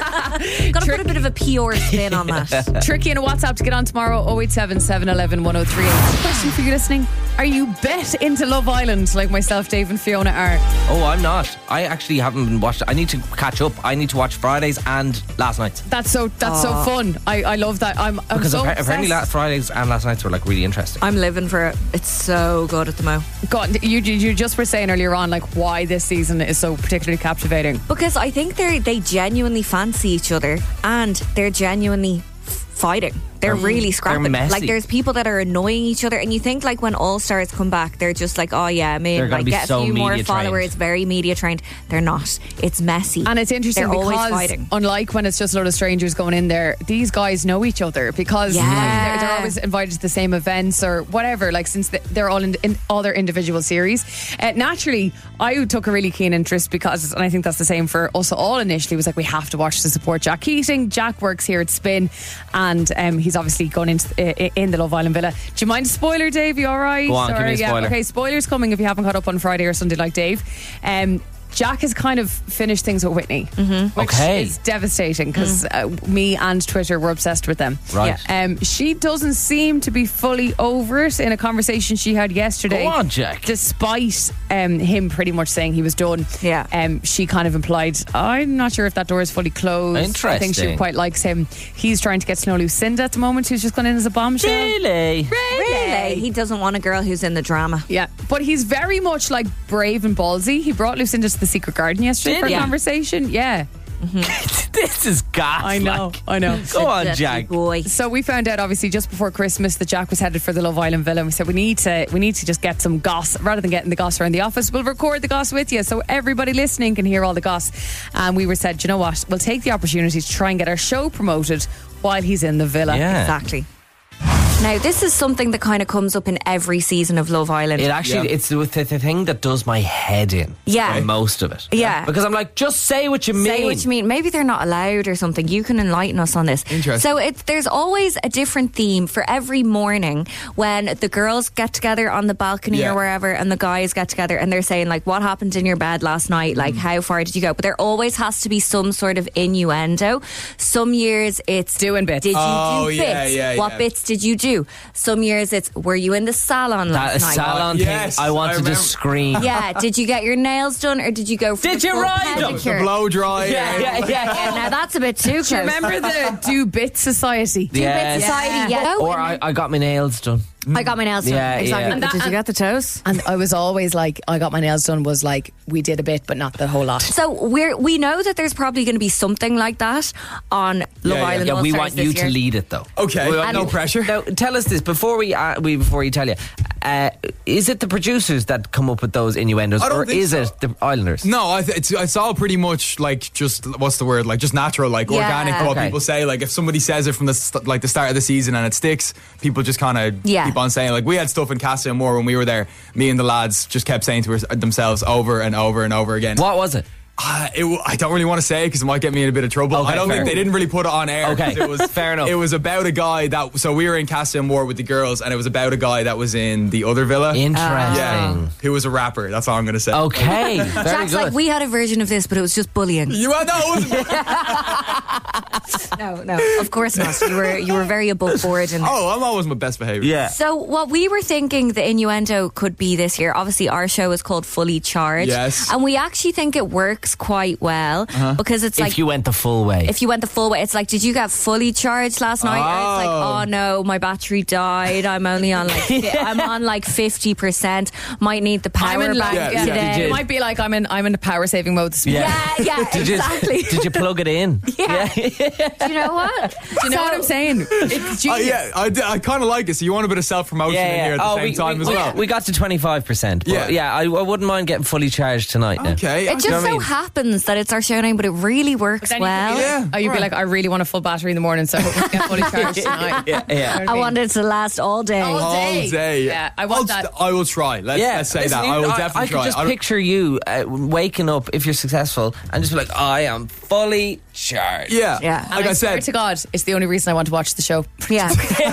gotta put a bit of a P R spin on that. Tricky and a WhatsApp to get on tomorrow. oh eight seven, seven one one, one oh three eight. Question for you listening. Are you bet into Love Island like myself, Dave and Fiona are? Oh, I'm not. I actually haven't been watched. I need to catch up. I need to watch Fridays and last night's. That's so that's so fun. I, I love that. I'm, I'm Because so appa- apparently obsessed. last Fridays and last night's were like really interesting. I'm living for it. It's so good at the mo. God, you, you you just were saying earlier on like why this season is so particularly captivating. Because I think they they genuinely fancy each other and they're genuinely f- fighting. They're really scrapping. messy. Like there's people that are annoying each other, and you think like when All Stars come back, they're just like, oh yeah, I mean, They're gonna like be get a so few more media followers, trained. very media trained. They're not. It's messy, And it's interesting They're always because fighting. unlike when it's just a lot of strangers going in there, these guys know each other because Yeah. like, they're, they're always invited to the same events or whatever. Like since they- they're all in, in all their individual series, uh, naturally, I took a really keen interest because, and I think that's the same for us all initially. Was like we have to watch to support Jack Keating. Jack works here at Spin, and um, he's he's obviously going into uh, in the Love Island villa. Do you mind a spoiler, Dave? You all right? Go on, give me a yeah. spoiler. Okay, spoilers coming if you haven't caught up on Friday or Sunday like Dave. Um, Jack has kind of finished things with Whitney, mm-hmm. which Okay. is devastating because mm. uh, me and Twitter were obsessed with them. Right. Yeah. Um, she doesn't seem to be fully over it in a conversation she had yesterday. Go on, Jack. Despite um, him pretty much saying he was done. Yeah. Um, she kind of implied, I'm not sure if that door is fully closed. I think she Interesting. quite likes him. He's trying to get to know Lucinda at the moment, who's just gone in as a bombshell. Really? Really? He doesn't want a girl who's in the drama. Yeah, but he's very much like brave and ballsy. He brought Lucinda to the secret garden yesterday Did for a he? conversation. Yeah. This is gas. I know, like. I know. Go on, Dirty Jack. boy. So we found out obviously just before Christmas that Jack was headed for the Love Island villa, and we said we need to we need to just get some goss rather than getting the goss around the office. We'll record the goss with you so everybody listening can hear all the goss. And we were said, you know what? We'll take the opportunity to try and get our show promoted while he's in the villa. Yeah. Exactly. Now, this is something that kind of comes up in every season of Love Island. It actually, Yeah. it's the, the, the thing that does my head in. Yeah. For most of it. Yeah. Because I'm like, just say what you mean. Say what you mean. Maybe they're not allowed or something. You can enlighten us on this. Interesting. So it's, there's always a different theme for every morning when the girls get together on the balcony Yeah. or wherever and the guys get together and they're saying like, what happened in your bed last night? Like, Mm. how far did you go? But there always has to be some sort of innuendo. Some years it's Doing bits. Did you Oh, do yeah, bits? yeah, what yeah. bits did you do? Some years it's, were you in the salon That last night? salon Yes, thing, I wanted I to remember. scream. Yeah, did you get your nails done or did you go for Did the you full ride them? pedicure? The blow dry. Yeah, yeah, yeah. Yeah, now that's a bit too close. Do you remember the Do Bit Society? Do Yes. bit society, yeah. Or I, I got my nails done. I got my nails done. Yeah, exactly. yeah. And that- Did you get the toes? And I was always like, I got my nails done was like, we did a bit, but not the whole lot. So we're we know that there's probably going to be something like that on Love yeah. Island. Yeah, we All-Stars want this you year. to lead it though. Okay, We want- no pressure. Now, tell us this before we uh, we before you tell you. Uh, is it the producers that come up with those innuendos, I don't or think is so. it the Islanders? No, I th- it's it's all pretty much like just what's the word like just natural, like Yeah. organic. What Okay. people say, like if somebody says it from the st- like the start of the season and it sticks, people just kind of Yeah. keep on saying. Like we had stuff in Casa and Moore when we were there. Me and the lads just kept saying to us- themselves over and over and over again. What was it? Uh, it, w- I don't really want to say because it might get me in a bit of trouble. Okay, I don't fair. think they didn't really put it on air. 'cause Okay, it was fair enough. It was about a guy that. So we were in Casa and Moore with the girls, and it was about a guy that was in the other villa. Interesting. Yeah, who was a rapper. That's all I'm going to say. Okay, very Jack's good. like, we had a version of this, but it was just bullying. You uh, no, it wasn't. No, no, of course not. You were you were very above board. And Oh, I'm always my best behavior. yeah. so what we were thinking the innuendo could be this year. Obviously, our show is called Fully Charged, Yes. and we actually think it works quite well because it's If like you went the full way. if you went the full way, it's like, did you get fully charged last night? Or it's like, Oh. oh no, my battery died. I'm only on like fi- I'm on like fifty percent. Might need the power I'm in bank like, Yeah, today. yeah. Did It you- might be like I'm in I'm in the power saving mode this morning. Yeah, yeah, did you, exactly. Did you plug it in? Yeah. Do you know what? Do you know what I'm saying? It's Uh, genius. yeah, I, d- I kind of like it. So you want a bit of self promotion Yeah, in yeah. here at the Oh, same we, time we, as we- well. we got to twenty-five percent. But Yeah. yeah, I, I wouldn't mind getting fully charged tonight now. okay, It just know what I so mean? happens that it's our show name, but it really works Then you could well. be like, Yeah, oh, you'd be right. like, I really want a full battery in the morning, so I hope we can get fully charged tonight. Yeah, yeah. You know what I mean? want it to last all day. All all day. day. Yeah, I want I'll that. st- I will try. Let's, Yeah, let's say listen, that. I will I, definitely I could try. just I don't- picture you uh, waking up if you're successful and just be like, I am fully charged. yeah, Yeah. And Like I, I swear said, to God, it's the only reason I want to watch the show. Yeah.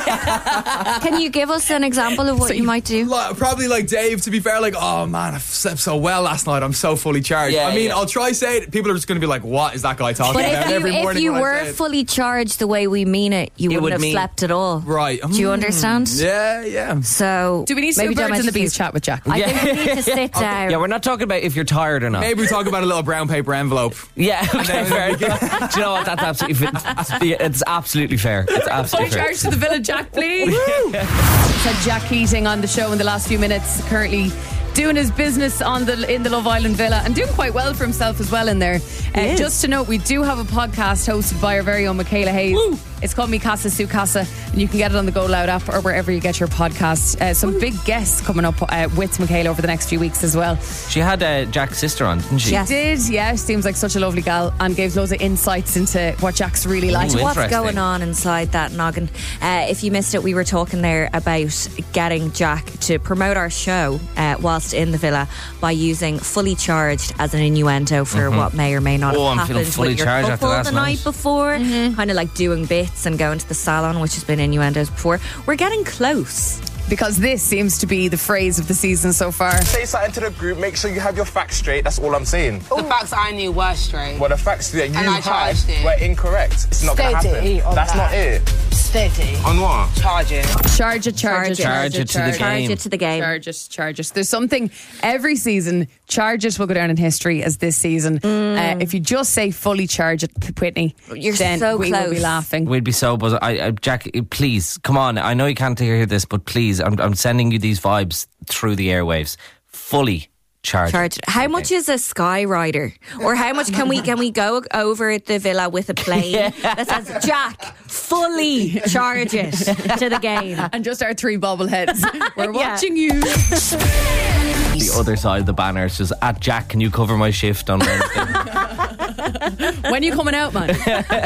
Can you give us an example of what you might do? Like, probably like Dave, to be fair, like, oh man, I slept so well last night. I'm so fully charged. Yeah, I mean, yeah. I'll try say it. People are just going to be like, what is that guy talking But about if you, every if morning you when I were say it? fully charged the way we mean it, you It wouldn't would have mean- slept at all. Right. Do you Mm. understand? Yeah, yeah. So Do we need to do maybe a don't birds and the mention bees food. chat with Jack? I Yeah. think we need to sit down. Yeah, we're not talking about if you're tired or not. Maybe we talk about a little brown paper envelope. Yeah, okay, fair enough. Do you know what? That's absolutely fit. It's absolutely fair. It's Fully absolutely fair. charged to the village, Jack, please. Said Jack Keating on the show in the last few minutes, currently doing his business on the in the Love Island villa and doing quite well for himself as well in there. Uh, just to note, we do have a podcast hosted by our very own Michaela Hayes. Woo. It's called Mi Casa Su Casa, and you can get it on the Go Loud app or wherever you get your podcasts. Uh, some big guests coming up uh, with Michaela over the next few weeks as well. She had uh, Jack's sister on, didn't she? Yes. Did, yeah, she seems like such a lovely gal and gave loads of insights into what Jack's really like. Ooh, What's interesting. going on inside that noggin? Uh, if you missed it, we were talking there about getting Jack to promote our show uh, whilst podcast in the villa by using fully charged as an innuendo for Mhm. what may or may not Oh, have I'm feeling happened fully with your charged after couple last the night. night before. Kind of like doing bits and going to the salon, which has been innuendos before. We're getting close. Because this seems to be the phrase of the season so far. Say something to the group, make sure you have your facts straight, that's all I'm saying. The facts I knew were straight. Well, the facts that you And I had charged it. were incorrect. It's not going to Steady happen. on That's that. not it. Steady. On what? Charge it. Charge it, charge it, Charge it to the Charge game. it to the game. Charge it, charge it. There's something every season. Charge it will go down in history as this season. Uh, if you just say fully charge it, Whitney, You're then so we will be close. laughing. We'd be so buzzed. I, I, Jack, please, come on. I know you can't hear this, but please, I'm, I'm sending you these vibes through the airwaves. Fully charged. Charged. How much is a Sky Rider? Or how much can we can we go over the villa with a plane that says, Jack, fully charge it to the game? And just our three bobbleheads. We're Yeah. watching you. The other side of the banner is just, at Jack, can you cover my shift on Wednesday? When are you coming out, man?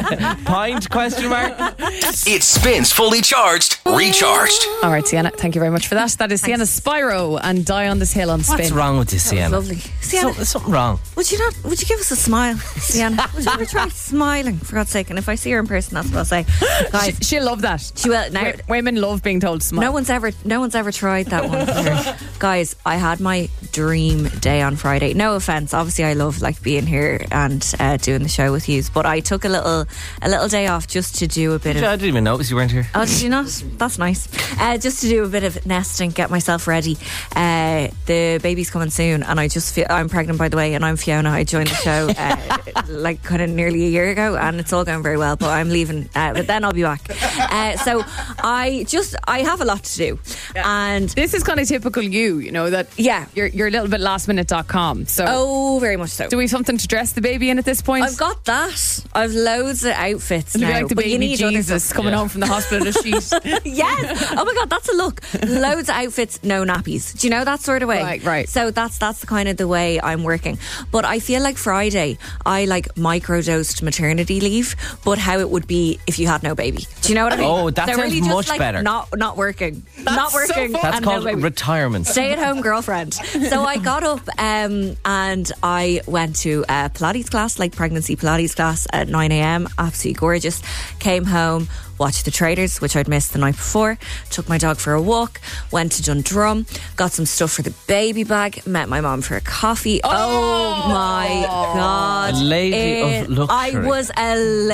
Pint, question mark? It spins fully charged, recharged. All right, Sienna, thank you very much for that. That is Sienna Spyro and Die on This Hill on Spin. What's wrong with this, Sienna? Lovely. Sienna, There's something wrong. would you not? Would you give us a smile, Sienna? Would you ever try smiling, for God's sake? And if I see her in person, that's what I'll say. Guys, She, she'll love that. she will. Now, W- Women love being told to smile. no one's ever, no one's ever tried that one. before. Guys, I had my dream day on Friday. No offense, obviously, I love like being here and uh, doing the show with you, but I took a little, a little day off just to do a bit of. I didn't even notice you weren't here. Oh, did you not? That's nice. Uh, just to do a bit of nesting, get myself ready. Uh, the baby's coming soon, and I just feel I'm pregnant, by the way, and I'm Fiona. I joined the show uh, like kind of nearly a year ago, and it's all going very well. But I'm leaving, uh, but then I'll be back. Uh, so I just I have a lot to do, and This is kind of typical you, you know, that yeah, you're, you're a little bit last minute dot com. So, oh, very much so. do we have something to dress the baby in at this point? I've got that. I've loads of outfits It'll now. be like the but you baby need other Jesus stuff. coming Yeah. home from the hospital in a sheet. Yes. Oh my God, that's a look. Loads of outfits, no nappies. Do you know that sort of way? Right, right. So that's that's the kind of the way I'm working. But I feel like Friday, I like microdosed maternity leave, but how it would be if you had no baby. Do you know what I mean? Oh, that so sounds really just much like better. Not not working. not so working. fun. That's and called no baby. retirement. Stay at home girlfriend. So I got up um, and I went to a Pilates class, like pregnancy Pilates class at nine a.m. Absolutely gorgeous. Came home, watched The Traders, which I'd missed the night before. Took my dog for a walk. Went to Dundrum. Got some stuff for the baby bag. Met my mom for a coffee. Oh, my God. A lady of It- luxury. I was a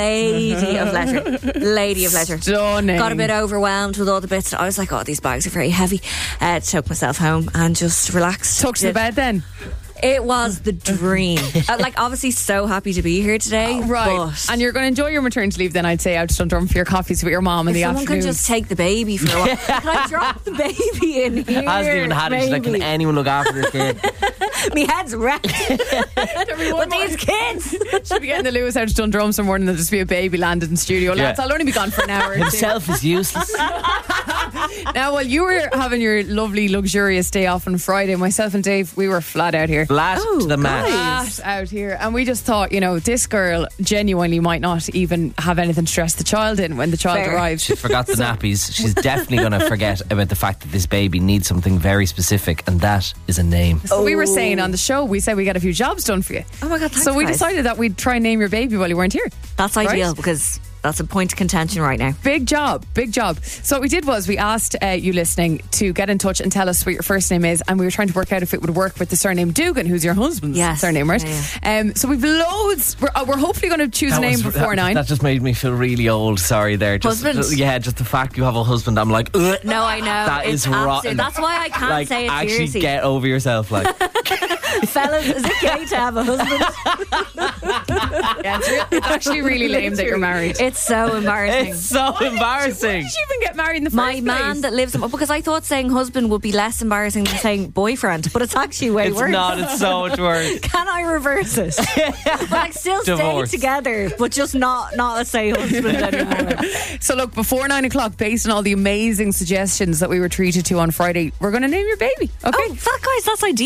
lady of leisure. Lady of leisure. Stunning. Got a bit overwhelmed with all the bits. I was like, oh, these bags are very heavy. Uh, took myself home and just relaxed. Tucked to the Did- bed then. It was the dream. uh, like, obviously, so happy to be here today. Right. But And you're going to enjoy your maternity leave then, I'd say, out to Dundrum for your coffees with your mom in if the someone afternoon. can just take the baby for a while. Can I drop the baby in here? Hasn't even had it. She's like, can maybe? anyone look after this kid? My head's wrecked with these kids. Should be getting the Lewis out to Dundrum some morning. There'll just be a baby landed in studio. Yeah. Lads, I'll only be gone for an hour or two. Himself is useless. Now, while you were having your lovely, luxurious day off on Friday, myself and Dave, we were flat out here. Flat Oh, to the mat. guys. Flat out here. And we just thought, you know, this girl genuinely might not even have anything to dress the child in when the child Fair. arrives. She forgot the nappies. She's definitely going to forget about the fact that this baby needs something very specific, and that is a name. So we were saying on the show, we said we got a few jobs done for you. Oh my God, thanks, So we guys. decided that we'd try and name your baby while you weren't here. That's Right? ideal because that's a point of contention right now. Big job, big job. So what we did was we asked uh, you listening to get in touch and tell us what your first name is, and we were trying to work out if it would work with the surname Dugan, who's your husband's Yes. surname, right? Yeah, Um, so we've loads. We're, uh, we're hopefully going to choose That a name was- before that, nine. That just made me feel really old. Sorry there. Just, Husband? Yeah, just the fact you have a husband. I'm like, ugh. No, I know. That It's is rotten. absolute- That's why I can't Like, say it actually seriously. get over yourself. Like, Fellas, is it gay to have a husband? Yeah, it's, re- it's actually really lame that you're married. It's so embarrassing. it's so embarrassing. Did you even get married in the first My place? man that lives in, because I thought saying husband would be less embarrassing than saying boyfriend, but it's actually way It's worse. not. It's so much worse. Can I reverse it? Like still Divorce. stay together, but just not not say husband anymore. So look, before nine o'clock, based on all the amazing suggestions that we were treated to on Friday, we're going to name your baby. Okay. Oh, that guys, that's ideal. So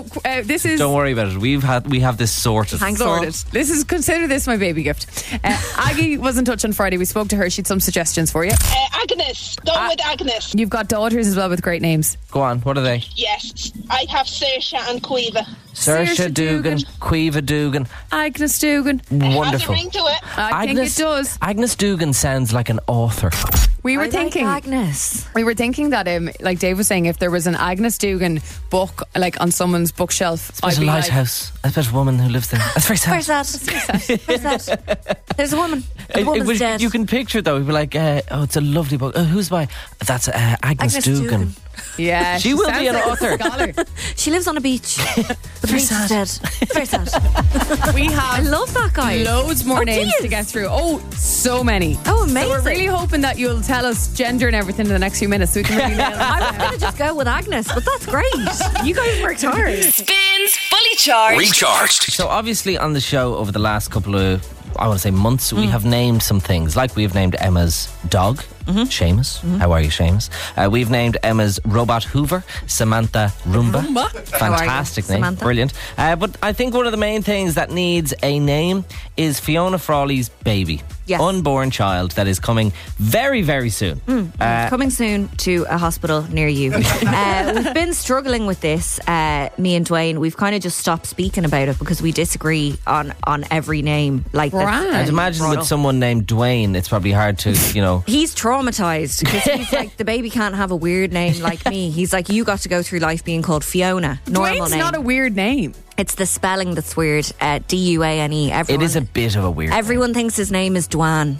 So uh, this is Don't worry about it. We've had we have this sorted. Thanks, sorted. all. This is consider this my baby gift. Uh, Aggie was in touch on Friday. We spoke to her. She had some suggestions for you. Uh, Agnes. Go Ah. with Agnes. You've got daughters as well with great names. Go on. What are they? Yes. I have Saoirse and Quiva. Saoirse Saoirse Dugan, Dugan. Quiva Dugan. Agnes Dugan. Wonderful. Has a ring to it. I Agnes, think it does. Agnes Dugan sounds like an author. We were I like thinking Agnes. We were thinking that, um, like Dave was saying, if there was an Agnes Dugan book, like on someone's bookshelf, There's I'd a be like, lighthouse. I bet a woman who lives there. That's very sad. Where's that? Where's that? There's a woman. The It- it woman's was- dead. You can picture it though. You'd be like, uh, oh, it's a lovely book. Uh, who's by? That's uh, Agnes, Agnes Dugan. Dugan. yeah, She will sounds be an like a author. scholar. She lives on a beach. The Very beach sad. is dead. Very sad. We have I love that guy. loads more Oh, names geez. to get through. Oh, so many. Oh, So we're amazing. really hoping that you'll tell us gender and everything in the next few minutes so we can really nail it. I was going to just go with Agnes, but that's great. You guys worked hard. Spins Fully Charged. Recharged. So obviously on the show over the last couple of, I want to say months, we have named some things. Like we have named Emma's dog, Seamus. How are you, Seamus? Uh, we've named Emma's robot Hoover, Samantha Roomba. Roomba? Fantastic How are you, name, Samantha? brilliant. Uh, but I think one of the main things that needs a name is Fiona Frawley's baby. Yes. Unborn child that is coming very, very soon. Uh, Coming soon to a hospital near you. uh, we've been struggling with this, uh, me and Dwayne. We've kind of just stopped speaking about it because we disagree on, on every name. Like that's, Right. I'd um, imagine brought with up. someone named Dwayne, it's probably hard to, you know. He's traumatized because he's like, the baby can't have a weird name like me. He's like, you got to go through life being called Fiona. Normal Dwayne's name. not a weird name. It's the spelling that's weird. Uh, D U A N E. It Everyone, is a bit of a weird everyone thinks his name is Dwan.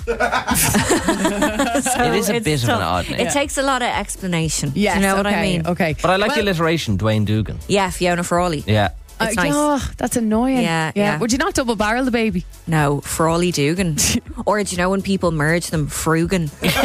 It is a It's bit of tough. an odd name. It takes a lot of explanation. Yes, Do you know what I okay, mean? Okay. But I like Well, the alliteration, Dwayne Dugan. Yeah, Fiona Frawley. Yeah. It's uh, nice. oh, that's annoying. Yeah, yeah. Would you not double barrel the baby? No, Frawley Dugan. Or do you know when people merge them, Frugan?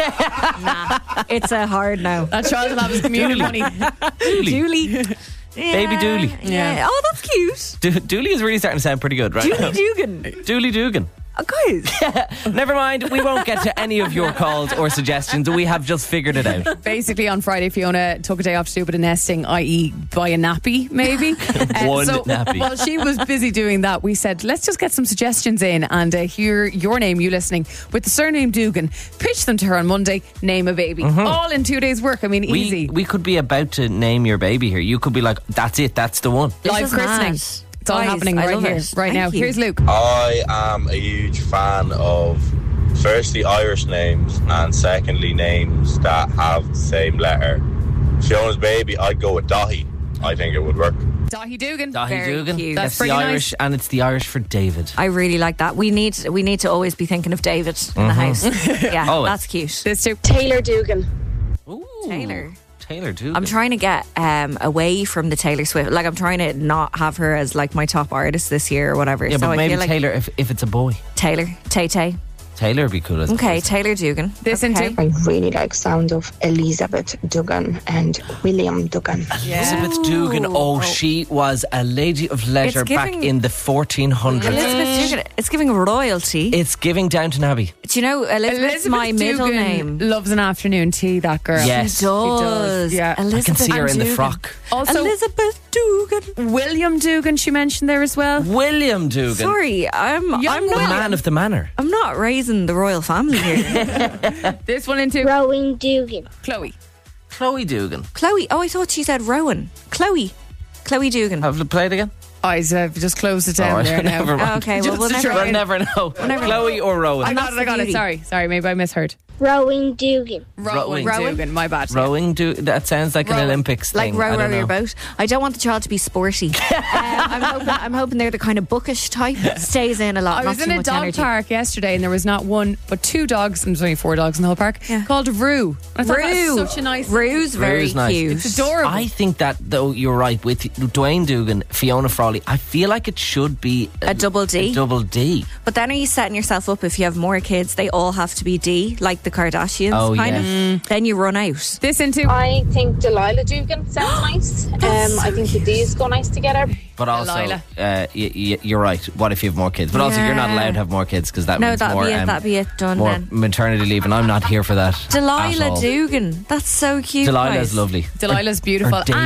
Nah, it's a hard no. That child will have his community money. Dooley. Baby Yeah, Dooley. Yeah. Yeah. Oh, that's cute. Do- Dooley is really starting to sound pretty good, right? Dooley Dugan. Dooley Dugan. Oh, guys. Never mind, we won't get to any of your calls or suggestions. We have just figured it out. Basically, on Friday, Fiona took a day off to do a bit of nesting, that is, buy a nappy, maybe. Uh, One so nappy. While she was busy doing that, we said, let's just get some suggestions in and uh, hear your name, you listening, with the surname Dugan. Pitch them to her on Monday, name a baby. All in two days' work. I mean, easy. We, we could be about to name your baby here. You could be like, that's it, that's the one. This Live is christening. mad. It's all Guys, happening I right love here, it. right Thank now. you. Here's Luke. I am a huge fan of, firstly, Irish names, and secondly, names that have the same letter. Fiona's baby, I'd go with Dahi. I think it would work. Dahi Dugan. Dahi Very Dugan. cute. That's That's the pretty Irish, nice. and it's the Irish for David. I really like that. We need we need to always be thinking of David in the house. Yeah, Always. that's cute. This too. Taylor Dugan. Ooh, Taylor. Taylor Dugan. I'm trying to get um, away from the Taylor Swift. Like, I'm trying to not have her as like my top artist this year or whatever. Yeah, so but I maybe feel like Taylor if, if it's a boy. Taylor, Tay Tay. Taylor would be cool. I Okay, suppose. Taylor Dugan. This okay. into- I really like sound of Elizabeth Dugan and William Dugan. Elizabeth Dugan. Oh, she was a lady of leisure It's back giving- in the fourteen hundreds. Elizabeth Dugan. It's giving royalty. It's giving Downton Abbey. Do you know Elizabeth's Elizabeth my middle Dugan name? loves an afternoon tea, that girl. Yes. She does. Yeah. I can I can Elizabeth see her in the Dugan. frock. Also, Elizabeth Dugan. William Dugan, she mentioned there as well. William Dugan. Sorry, I'm Young I'm The not. man of the manor. I'm not raising the royal family here. This one into Rowan Dugan. Chloe. Chloe Dugan. Chloe. Oh, I thought she said Rowan. Chloe. Chloe Dugan. Have you played again? Eyes have just closed it down Oh, there now. never mind. Oh, okay, well, Just we'll to never, try We'll never know. never Chloe or Rowan. I got that's it, I got the it. beauty. Sorry, sorry, maybe I misheard. Rowan Dugan. Rowan, Rowan. Dugan, my bad. Rowing, do that sounds like Rowan. an Olympics like thing. row I row don't your know. boat. I don't want the child to be sporty. um, I'm, hoping, I'm hoping they're the kind of bookish type. Stays in a lot. I not was in too a much dog energy. park yesterday and there was not one but two dogs, and there's only four dogs in the whole park, Yeah. called Roo. I thought that Roo. was such a nice. Roo's very Roo's nice. cute. It's adorable. I think that though you're right with Dwayne Dugan, Fiona Frawley. I feel like it should be A double D? A double D. But then are you setting yourself up if you have more kids? They all have to be D, like the Kardashians, Oh, kind yeah. of. Then you run out. This into I think Delilah Dugan sounds nice. Um, I think the D's go nice together. But also, Delilah. uh, y- y- you're right. What if you have more kids? But also, you're not Yeah. allowed to have more kids because that No, means that'd more, be it. um, That'd be it. Done more then. maternity leave, and I'm not here for that. at Delilah all. Dugan. That's so cute. Delilah's guys. lovely. Delilah's Or- beautiful. or Daisy. And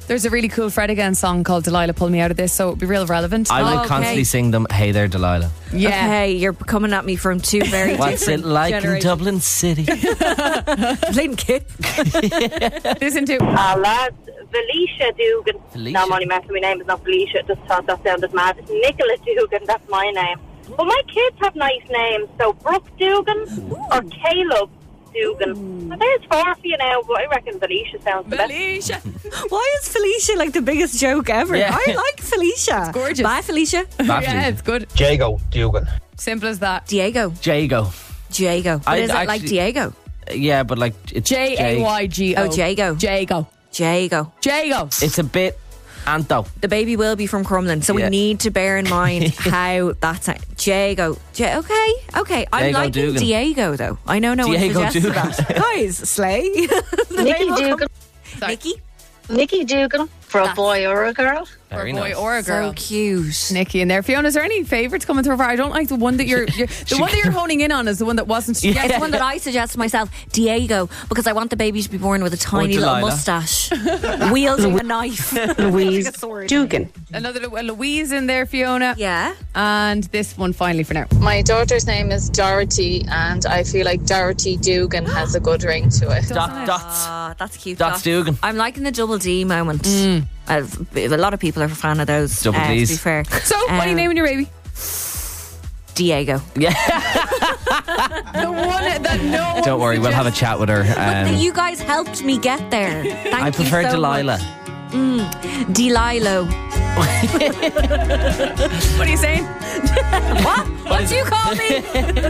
There's a really cool Fred Again song called Delilah Pull Me Out of This, so it'd be real relevant. I will okay. constantly sing them, Hey There Delilah. Yeah. Okay, you're coming at me from two very What's it different like in generations. Dublin City? Playing kid. Listen to Ah, lads, Felicia Dugan. Felicia? No, I'm only messing. My name is not Felicia. Just thought that sounded mad. It's Nicola Dugan. That's my name. But my kids have nice names. So Brooke Dugan or Caleb Dugan. Well, there's four for you now, but I reckon Felicia sounds the best. Felicia. Why is Felicia like the biggest joke ever? Yeah. I like Felicia. It's gorgeous. Bye, Felicia. Yeah, it's good. Jago Dugan. Simple as that. Diego. Jago. Diego. But I is it like actually- Diego? Yeah, but like it's J A Y G O. Oh, Jago. Jago. Jago. Jago. It's a bit Anto. The baby will be from Crumlin, so Yeah. we need to bear in mind how that's a, Jago. Ja- okay, okay. I'm Diego liking Dugan. Diego though. I know no Diego one suggested Dugan. that. Guys, slay. The Nikki name will come- Dugan. Nikki. Nikki Dugan for a boy or a girl. Or a Very boy nice. or a girl. So cute. Nikki in there. Fiona, is there any favourites coming through? I don't like the one that you're, you're the one that you're honing in on is the one that wasn't. Yeah, it's one that I suggest to myself, Diego, because I want the baby to be born with a tiny little Delilah. moustache, wielding a knife, Louise a sword. Dugan. Another a Louise in there, Fiona. Yeah. And this one finally for now. My daughter's name is Dorothy, and I feel like Dorothy Dugan has a good ring to it. Dot, dots. Ah, that's cute. Dots Dugan. I'm liking the double D moment. I've, a lot of people are a fan of those. Double uh, to Ds. be fair. So, what are you Um, naming your baby? Diego. Yeah. The one that no one Don't worry, we'll have a chat with her. Um, you guys helped me get there. Thank I you prefer so Delilah. much. Mm, Delilah. What are you saying? What? What do you call me?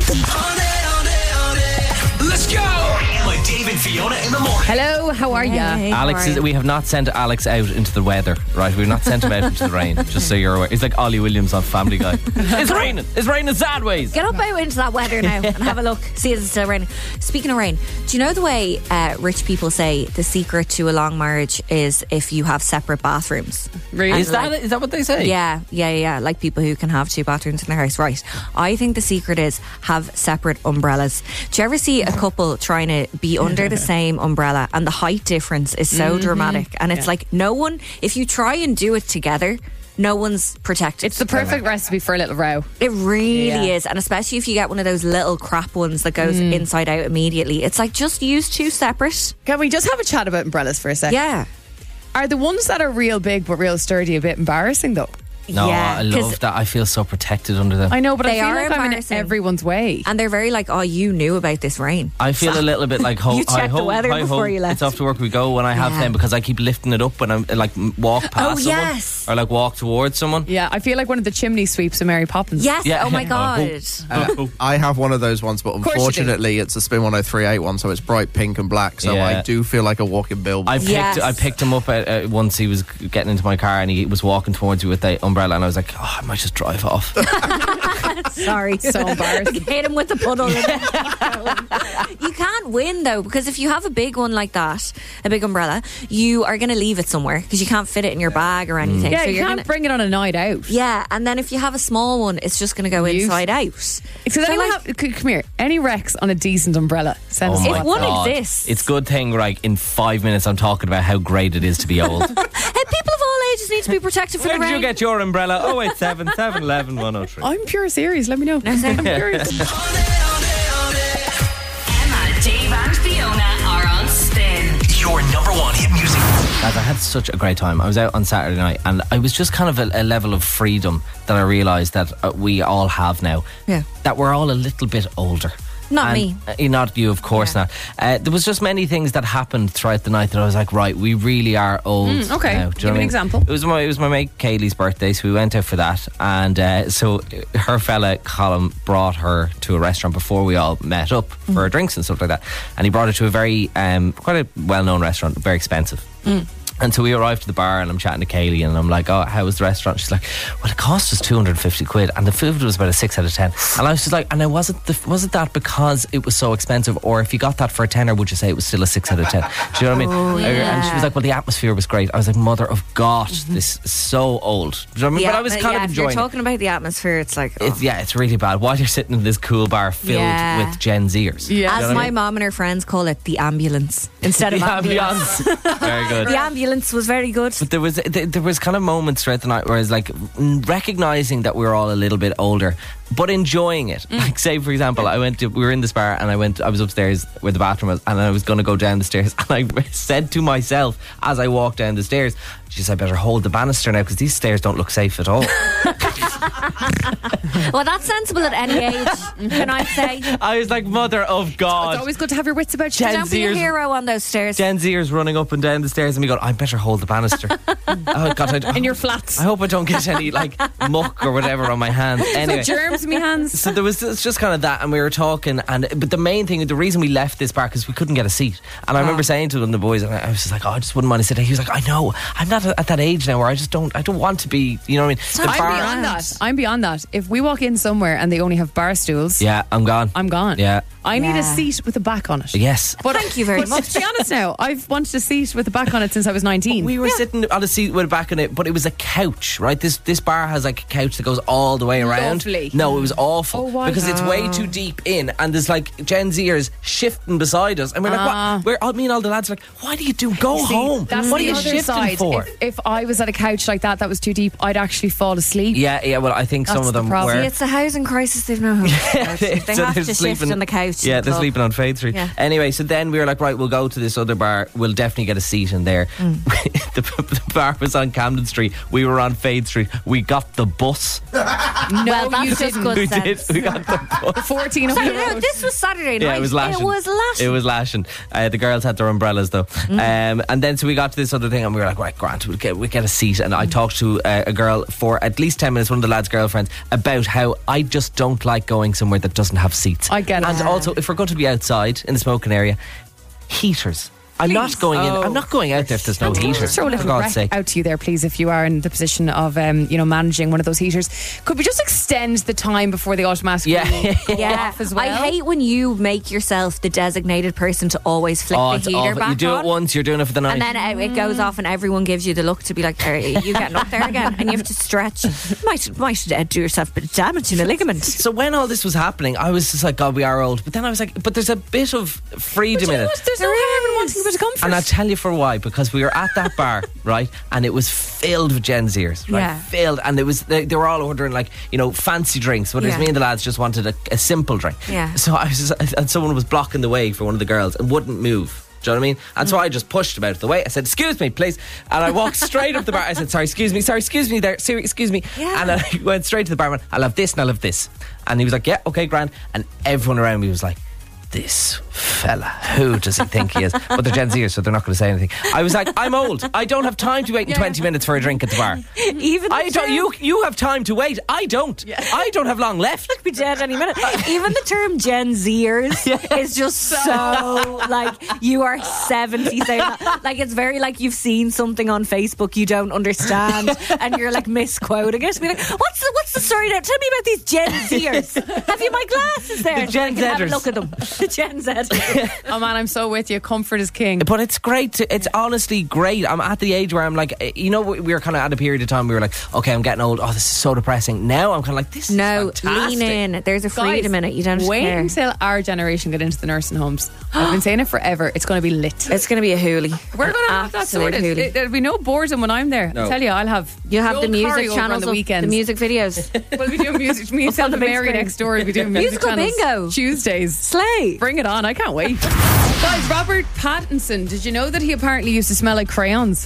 Let's go! Emma, Dave and Fiona in the morning. Hello, how are ya? Hey, Alex, how are is, you? we have not sent Alex out into the weather, right? We've not sent him out into the rain, just so you're aware. He's like Ollie Williams on Family Guy. It's raining. It's raining sad ways. Get up out into that weather now and have a look. See if it's still raining. Speaking of rain, do you know the way uh, rich people say the secret to a long marriage is if you have separate bathrooms? Really? And Is that like- is that what they say? Yeah, yeah, yeah. Like people who can have two bathrooms in their house. Right. I think the secret is have separate umbrellas. Do you ever see a couple trying to be under the same umbrella and the height difference is so dramatic? And it's like no one, if you try and do it together, no one's protected. It's the perfect recipe for a little row. It really Yeah. is. And especially if you get one of those little crap ones that goes inside out immediately. It's like just use two separate. Can we just have a chat about umbrellas for a second? Yeah. Are the ones that are real big but real sturdy a bit embarrassing though? No, yeah, I 'cause love that. I feel so protected under them. I know, but They I feel are like I'm in embarrassing. everyone's way. And they're very like, oh, you knew about this rain. I feel a little bit like ho- You hi checked the ho, weather hi ho, before you left. It's off to work we go when I have Yeah. them because I keep lifting it up when I'm like m- walk past Oh, someone yes. or like walk towards someone. Yeah, I feel like one of the chimney sweeps of Mary Poppins. Yes. Yeah. Oh my Oh, God. Uh, I have one of those ones, but course you do. unfortunately, it's a Spin one oh three eight one, so it's bright pink and black. So Yeah. I do feel like a walking billboard. I picked Yes. I picked him up at, uh, once he was getting into my car and he was walking towards me with the umbrella and I was like, oh, I might just drive off. Sorry. So embarrassing. Hit him with the puddle. And then keep going. You can't win though, because if you have a big one like that, a big umbrella, you are going to leave it somewhere because you can't fit it in your bag or anything. Yeah, so you you're can't gonna, bring it on a night out. yeah, and then if you have a small one, it's just going to go Use- inside out. So So, anyone like, have, c- come here. Any wrecks on a decent umbrella? Send Oh us my one. If one God. exists. It's good thing like in five minutes I'm talking about how great it is to be old. Hey, people of all ages need to be protected from Where the did rain. you get your umbrella? oh eight seven, seven one one, one oh three. I'm pure serious. Let me know. No, say- I'm curious. Emma, Dave, and Fiona are on Spin. Your number one hit music. Guys, I had such a great time. I was out on Saturday night and I was just kind of a, a level of freedom that I realised that uh, we all have now. Yeah. That we're all a little bit older. Not And, me. uh, not you, of course Yeah. not. Uh, there was just many things that happened throughout the night that I was like, right, we really are old. Mm, okay. now. Do you Give know an what I mean? example. It was my it was my mate Kaylee's birthday, so we went out for that. And uh, so uh, her fella Colin brought her to a restaurant before we all met up Mm. for drinks and stuff like that. And he brought her to a very um, quite a well known restaurant, very expensive. Mm. And so we arrived at the bar and I'm chatting to Kaylee and I'm like, oh, how was the restaurant? She's like, well, it cost us two hundred fifty quid and the food was about a six out of ten. And I was just like, and I wasn't, the, was it that because it was so expensive, or if you got that for a tenner, would you say it was still a six out of ten? Do you know what I mean? Oh, yeah. And she was like, well, the atmosphere was great. I was like, mother of God, this is so old. Do you know what I mean? Yeah, But I was but kind yeah, of if enjoying you're it. talking about the atmosphere, it's like, oh. It's, yeah, it's really bad. While you're sitting in this cool bar filled Yeah. with Gen Zers. Yeah. Do you know As what I my mean? mom and her friends call it, the ambulance. instead of The ambulance. ambiance. Very good. The ambulance was very good. But there was there, there was kind of moments throughout the night where I was like recognizing that we were all a little bit older, but enjoying it. Mm. Like, say for example, I went to we were in this bar and I went I was upstairs where the bathroom was, and I was going to go down the stairs, and I said to myself as I walked down the stairs, "Geez, I better hold the banister now because these stairs don't look safe at all." Well, that's sensible at any age, can I say? I was like, mother of God. It's always good to have your wits about you. Gen Don't be a Zers hero on those stairs. Gen Zers running up and down the stairs, and me going, "I better hold the banister." Oh God! I, In your flats. I hope I don't get any like muck or whatever on my hands. Anyway, So germs in my hands. So there was it's just kind of that, and we were talking, and but the main thing, the reason we left this bar because we couldn't get a seat, and I remember saying to them, the boys, and I was just like, "Oh, I just wouldn't mind to sit there." He was like, "I know, I'm not at that age now where I just don't, I don't want to be, you know what I mean?" The I'm bar- beyond that. I'm beyond that. If we walk in somewhere and they only have bar stools, Yeah, I'm gone. I'm gone. Yeah. I need Yeah. a seat with a back on it. Yes. But Thank you very but much. To be honest now, I've wanted a seat with a back on it since I was nineteen. We were sitting on a seat with a back on it, but it was a couch, right? This this bar has like a couch that goes all the way around. Lovely. No, it was awful Oh, why? because it's way Oh. too deep in, and there's like Gen Zers shifting beside us, and we're Ah. like, "What?" We're all, me and all the lads are like, "Why do you do? Go See, home. That's what are the you other shifting side. for?" If, if I was at a couch like that that was too deep, I'd actually fall asleep. Yeah, yeah. Well, I think some That's of the them problem. were. See, it's a housing crisis. They've no home. They So have they're to sleeping- shift on the couch. Yeah, in the they're club. sleeping on Fade Street. Yeah. Anyway, so then we were like, right, we'll go to this other bar. We'll definitely get a seat in there. Mm. the, the bar was on Camden Street. We were on Fade Street. We got the bus. No, Well, that's you just didn't. good we sense. did. We got the bus. fourteen up the Saturday, no, road. this was Saturday night. Yeah, it was lashing. It was lashing. It was lashing. Uh, the girls had their umbrellas though. Mm. Um, and then so we got to this other thing, and we were like, right, Grant, we'll get, we'll get a seat. And I talked to uh, a girl for at least ten minutes, one of the lads' girlfriends, about how I just don't like going somewhere that doesn't have seats. I get it. And also, if we're going to be outside in the smoking area, heaters. I'm not going in. Oh. I'm not going out there if there's no And can I heaters. just throw a For little God's rec sake. out to you there, please, if you are in the position of, um, you know, managing one of those heaters. Could we just extend the time before they automatically Yeah. go Yeah, off as well? I hate when you make yourself the designated person to always flick Oh, the it's heater awful. back You do on. it once, you're doing it for the night. And then it, it goes off, and everyone gives you the look to be like, "Are you getting up there again?" And you have to stretch. You might might uh, do yourself a bit of damage in a ligament. So when all this was happening, I was just like, God, we are old. But then I was like, but there's a bit of freedom But you in know it. what? There's no harm in wanting a bit of comfort. And I'll tell you for why, because we were at that bar, right, and it was filled with Gen Zers, right, Yeah. filled, and it was they, they were all ordering like, you know, fancy drinks, whereas Yeah. me and the lads just wanted a, a simple drink. Yeah. So I was, just, and someone was blocking the way for one of the girls and wouldn't move. Do you know what I mean? And so I just pushed him out of the way. I said, "Excuse me, please." And I walked straight up the bar. I said, "Sorry, excuse me, sorry, excuse me there, sorry, excuse me." Yeah. And I went straight to the barman. "I'll have this and I'll have this." And he was like, "Yeah, okay, grand." And everyone around me was like, "This fella, who does he think he is?" But they're Gen Zers, so they're not going to say anything. I was like, "I'm old. I don't have time to wait in twenty minutes for a drink at the bar." Even the I don't. term- You you have time to wait. I don't. I don't have long left. Could be dead any minute. Even the term Gen Zers is just so like you are seventy saying that. Like it's very like you've seen something on Facebook you don't understand and you're like misquoting it. Be like, what's the what's the story now? Tell me about these Gen Zers. Have you my glasses there? The So I Gen can have a Zers. look at them. The Gen Z. Oh man, I'm so with you. Comfort is king. But it's great. To, it's honestly great. I'm at the age where I'm like, eh, you know, we we were kind of at a period of time we were like, okay, I'm getting old. Oh, this is so depressing. Now I'm kind of like, this No, is fantastic. lean in. There's a freedom Guys, in it. You don't have to wait care. until our generation get into the nursing homes. I've been saying it forever. It's going to be lit. It's going to be a hoolie. We're going to have that Absolute sorted. hoolie. It, there'll be no boredom when I'm there. No. I tell you, I'll have. You have Joel the music Corey over channels on the up, weekends. the music videos. We'll be doing music. Me and on the big Mary screen. next door will be doing music Musical channels bingo. Tuesdays. Slay. Bring it on! I can't wait. Guys, Robert Pattinson. Did you know that he apparently used to smell like crayons?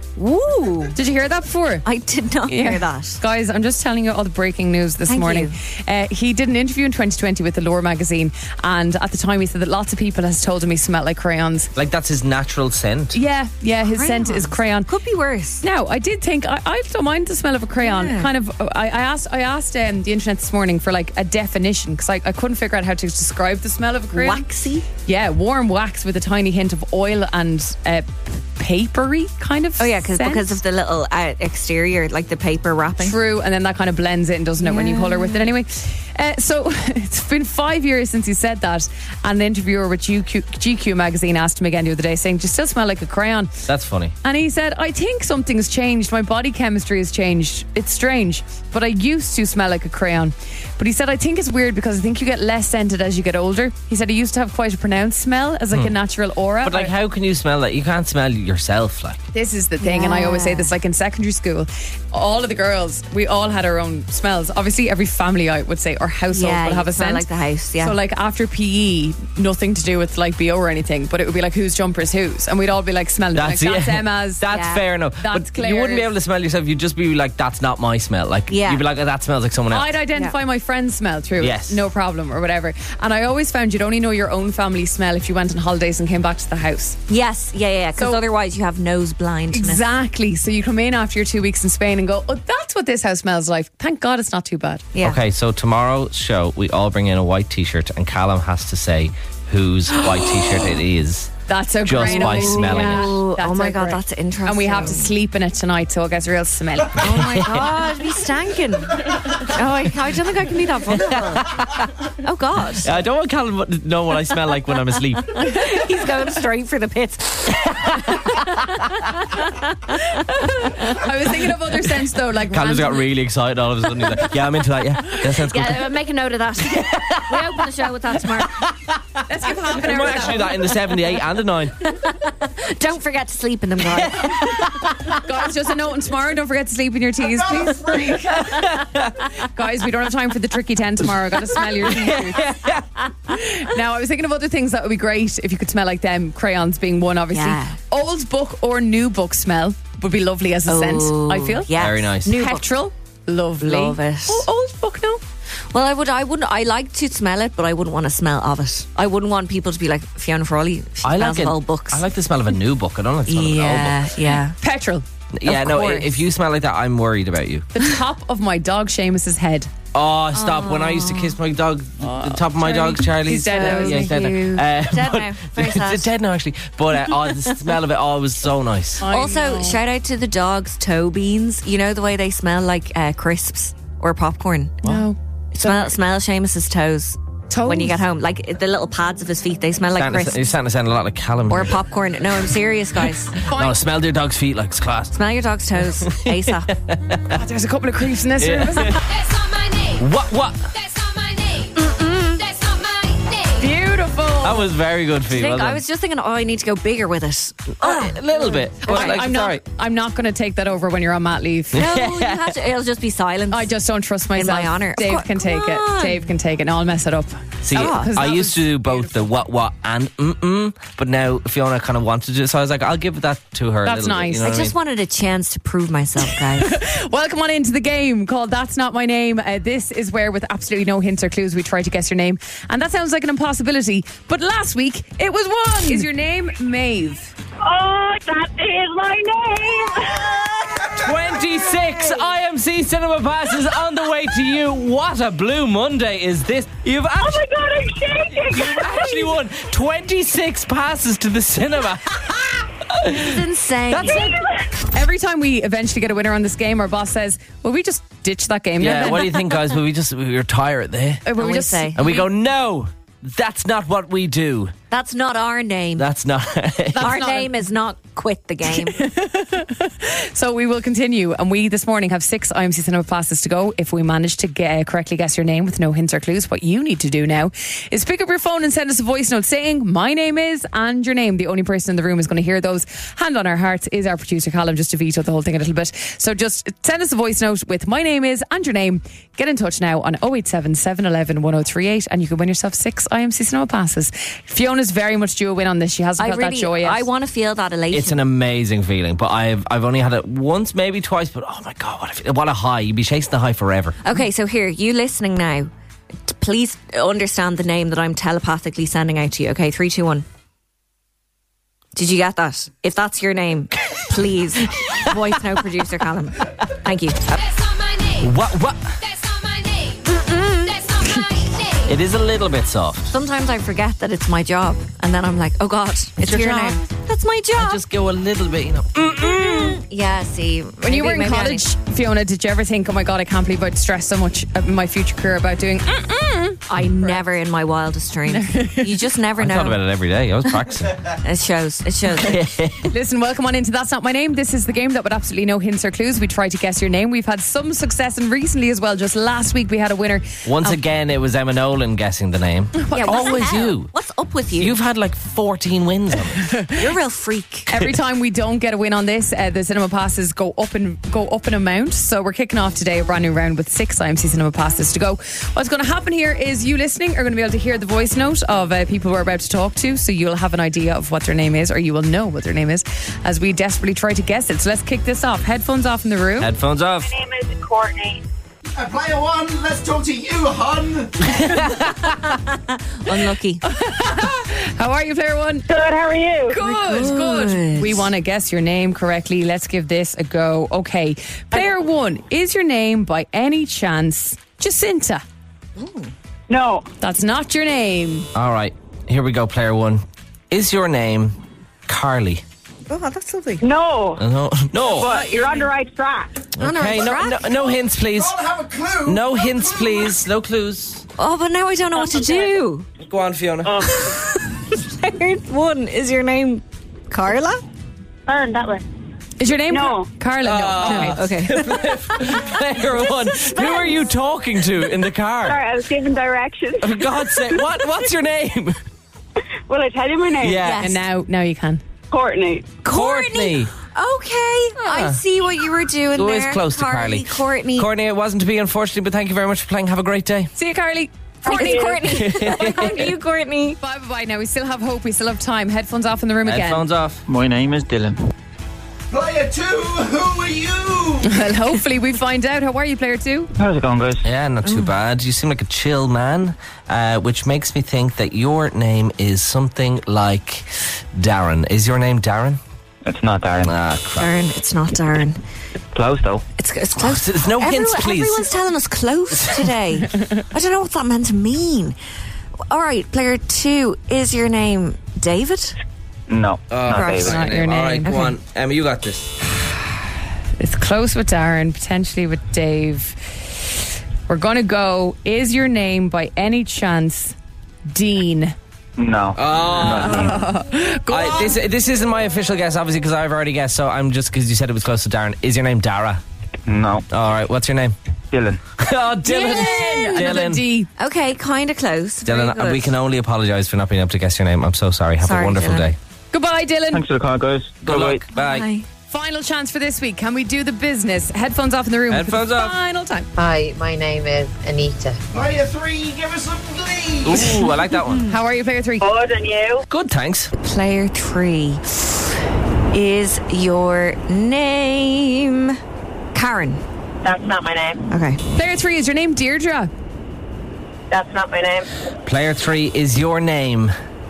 Ooh. Did you hear that before? I did not hear that. Guys, I'm just telling you all the breaking news this Thank morning. you. Uh, he did an interview in twenty twenty with the Lore magazine, and at the time he said that lots of people has told him he smelled like crayons. Like that's his natural scent. Yeah, yeah, his scent is crayon. Could be worse. Now, I did think I, I don't mind the smell of a crayon. Yeah. Kind of. I, I asked. I asked um, the internet this morning for like a definition because I, I couldn't figure out how to describe the smell of a crayon. Waxy. Yeah, warm wax with a tiny hint of oil and uh, papery kind of. Oh yeah, cause, scent. because of the little uh, exterior, like the paper wrapping. True, and then that kind of blends it and doesn't have any Yeah. colour with it anyway. Uh, so it's been five years since he said that, and an interviewer with G Q, G Q magazine asked him again the other day, saying, "Do you still smell like a crayon?" That's funny. And he said, "I think something's changed. My body chemistry has changed. It's strange, but I used to smell like a crayon." But he said, "I think it's weird because I think you get less scented as you get older." He said he used to have quite a pronounced smell as like Hmm. a natural aura. But like, how can you smell that? You can't smell yourself. Like, This is the thing, and I always say this, like in secondary school, all of the girls, we all had our own smells. Obviously, every family, I would say, or household Yeah, would have you a smell scent. like the house, yeah. So like after P E, nothing to do with like B O or anything, but it would be like whose jumper's whose, and we'd all be like smelling. that's like, that's yeah. Emma's. That's Yeah. fair enough. That's but you wouldn't be Claire's. able to smell yourself. You'd just be like, "That's not my smell." Like, Yeah. you'd be like, "That smells like someone else." I'd identify my friend's smell through Yes. it, no problem, or whatever. And I always found you'd only know your own family smell if you went on holidays and came back to the house. Yes, yeah, yeah, because So- otherwise you have nose blindness. Exactly. So you come in after your two weeks in Spain and go, "Oh, that's what this house smells like." Thank God it's not too bad. Okay, so tomorrow's show, we all bring in a white t-shirt, and Callum has to say whose white t-shirt it is. That's a Just great by idea. smelling it. Oh, That's oh my a God, great- that's interesting. And we have to sleep in it tonight, so it gets real smelly. Oh my God, be stanking. Oh, I, I don't think I can be that vulnerable. Oh God. I don't want Callum to know what I smell like when I'm asleep. He's going straight for the pits. I was thinking of other scents though, like Callum's got random- really excited all of a sudden. He's like, "Yeah, I'm into that, yeah. That sounds good." Yeah, make a note of that. We open the show with that tomorrow. Let's give half an We hour. might to actually do that. that in the seventy-eight and the nine. Don't forget to sleep in them, guys. Guys, just a note, and tomorrow don't forget to sleep in your teas, please. Guys, we don't have time for the tricky ten tomorrow. Got to smell your teas. Now, I was thinking of other things that would be great if you could smell like them. Crayons being one, obviously. Yeah. Old book or new book smell would be lovely as a scent, I feel. Yes. Very nice. New book. Petrol, lovely. Love it. Oh, old book, no. Well, I would. I wouldn't. I like to smell it, but I wouldn't want to smell of it. I wouldn't want people to be like Fiona Frawley. She I smells like it. whole books. I like the smell of a new book. I don't like the smell of an old yeah, book. yeah. Petrol. Yeah, Of no, i- course. if you smell like that, I'm worried about you. The top of my dog Seamus's head. Oh, stop. When I used to kiss my dog, the top of my Charlie. dog, Charlie's. He's dead now, uh, isn't yeah, he's he? dead now. Uh, Dead but- now. Very sad. It's dead now, actually. But uh, oh, the smell of it, oh, it was so nice. I Also, know. shout out to the dog's toe beans. You know the way they smell like uh, crisps or popcorn. No. Smell, smell Seamus's toes. Toes? When you get home, like the little pads of his feet, they smell like Starting to- crisps You're starting to sound a lot like Callum. or popcorn. No, I'm serious, guys. No, smell your dog's feet like it's class. Smell your dog's toes ASAP. Oh, there's a couple of creeps in this room, isn't there? That's not my name. What? What? That's not my name. That's not my name. Beautiful. That was very good for I you. think well I done. was just thinking, oh, I need to go bigger with it. Oh, a little bit. But Okay, like, I'm it's not. all right. I'm not going to take that over when you're on mat leave. No, you have to. It'll just be silence. I just don't trust myself. my honour. Of Dave course- can take come it. on. Dave can take it. No, I'll mess it up. See, Oh. Because I that used was to do both the what, what, and mm-mm, but now Fiona kind of wanted to, so I was like, I'll give that to her. That's a little nice. Bit, you know I what just I mean? wanted a chance to prove myself, guys. Welcome on into the game called That's Not My Name. Uh, this is where, with absolutely no hints or clues, we try to guess your name. And that sounds like an impossibility. But last week, it was one. Is your name Maeve? Oh, that is my name. twenty-six I M C Cinema Passes on the way to you. What a blue Monday is this? You've Oh actually, my God, I'm shaking. you've actually won twenty-six passes to the cinema. It's insane. That's it. Every time we eventually get a winner on this game, our boss says, well, we just ditch that game. Yeah, now what do then." you think, guys? Will we just we retire it there? Uh, well, And we we just say- And we go, no, that's not what we do. That's not our name. That's not. our not name is not quit the game. So we will continue, and we this morning have six I M C Cinema passes to go. If we manage to get, uh, correctly guess your name with no hints or clues, what you need to do now is pick up your phone and send us a voice note saying my name is and your name. The only person in the room is going to hear those. Hand on our hearts is our producer Callum, just to veto the whole thing a little bit. So just send us a voice note with my name is and your name. Get in touch now on oh eight seven, seven one one, one oh three eight and you can win yourself six I M C Cinema passes. Fiona's very much due a win on this. She hasn't I felt that really, joy yet. I want to feel that elation. It's an amazing feeling, but I've I've only had it once, maybe twice. But oh my god, what a, fe- what a high! You'd be chasing the high forever. Okay, so here, you listening now, t- please understand the name that I'm telepathically sending out to you. Okay, three, two, one. Did you get that? If that's your name, please voice note producer Callum. Thank you. That's not my name. What? What? That's not my name. That's not my name. It is a little bit soft. Sometimes I forget that it's my job, and then I'm like, oh God, it's, your here job. now. That's my job. Just go a little bit, you know. Mm-mm. Yeah, see. When you were in college, Fiona, did you ever think, oh my God, I can't believe I'd stress so much in my future career about doing mm-mm? I never in my wildest dreams. You just never I know. thought about it every day. I was practicing. It shows. It shows. Listen, welcome on into That's Not My Name. This is the game that with absolutely no hints or clues. We try to guess your name. We've had some success, and recently as well. Just last week we had a winner. Once Um, again, it was Emma Nolan guessing the name. Yeah, what the Always hell? you. What's up with you? You've had like fourteen wins on it. You're a real freak. Every time we don't get a win on this, uh, the cinema passes go up and go up in amount. So we're kicking off today a brand new round with six I M C cinema passes to go. What's going to happen here is you listening are going to be able to hear the voice note of uh, people we're about to talk to, so you'll have an idea of what their name is, or you will know what their name is, as we desperately try to guess it. So let's kick this off. Headphones off in the room. Headphones off. My name is Courtney. Uh, player one, let's talk to you, hon. Unlucky. How are you, player one? Good, how are you? Good, good. We want to guess your name correctly. Let's give this a go. Okay. Player one, is your name by any chance Jacinta? No. That's not your name. All right, here we go, player one. Is your name Carly? Oh, that's lovely. No. Uh, no, no. But you're on the right track. Okay, no, no, no hints, please. Don't have a clue. No hints, please. No clues. Oh, but now I don't know what to do. Go on, Fiona. Player one, is your name Carla? Turn that way. Is your name No. Carla? No. Oh. Okay. okay. Player one, who are you talking to in the car? Sorry, I was given directions. For God's sake, what, what's your name? Will I tell you my name? Yeah. And now, now you can. Courtney. Courtney. Okay, I see what you were doing Always there. close to Carly. Courtney. Courtney, it wasn't to be, unfortunately, but thank you very much for playing. Have a great day. See you, Carly. Courtney, Courtney. Thank you, Courtney. Bye, bye, bye. Now we still have hope. We still have time. Headphones off in the room again. Headphones off. My name is Dylan. Player two, who are you? Well, hopefully we find out. How are you, player two? How's it going, guys? Yeah, not too bad. You seem like a chill man, uh, which makes me think that your name is something like Darren. Is your name Darren? It's not Darren. Ah, crap. Darren, it's not Darren. Close, though. It's, it's close. There's no hints, Everyone- please. Everyone's telling us close today. I don't know what that meant to mean. All right, player two, is your name David? No, Oh, not Right. David. Not your All right, name. go Okay. on. Emma, you got this. It's close with Darren, potentially with Dave. We're going to go, is your name by any chance Dean? No. Oh. I, this, this isn't my official guess, obviously, because I've already guessed, so I'm just, because you said it was close to Darren. Is your name Dara? No. All right, what's your name? Dylan. Oh, Dylan. Another Dylan. D. Okay, kind of close. Very Dylan, good. we can only apologise for not being able to guess your name. I'm so sorry. Have Sorry, a wonderful Dylan. day. Goodbye, Dylan. Thanks for the call, guys. Good Bye-bye. luck. Bye. Bye. Final chance for this week. Can we do the business? Headphones off in the room. Headphones for the off. Final time. Hi, my name is Anita. Player three, give us some glee. Ooh, I like that one. How are you, player three? Good, and you? Good, thanks. Player three, is your name Karen? That's not my name. Okay. Player three, is your name Deirdre? That's not my name. Player three, is your name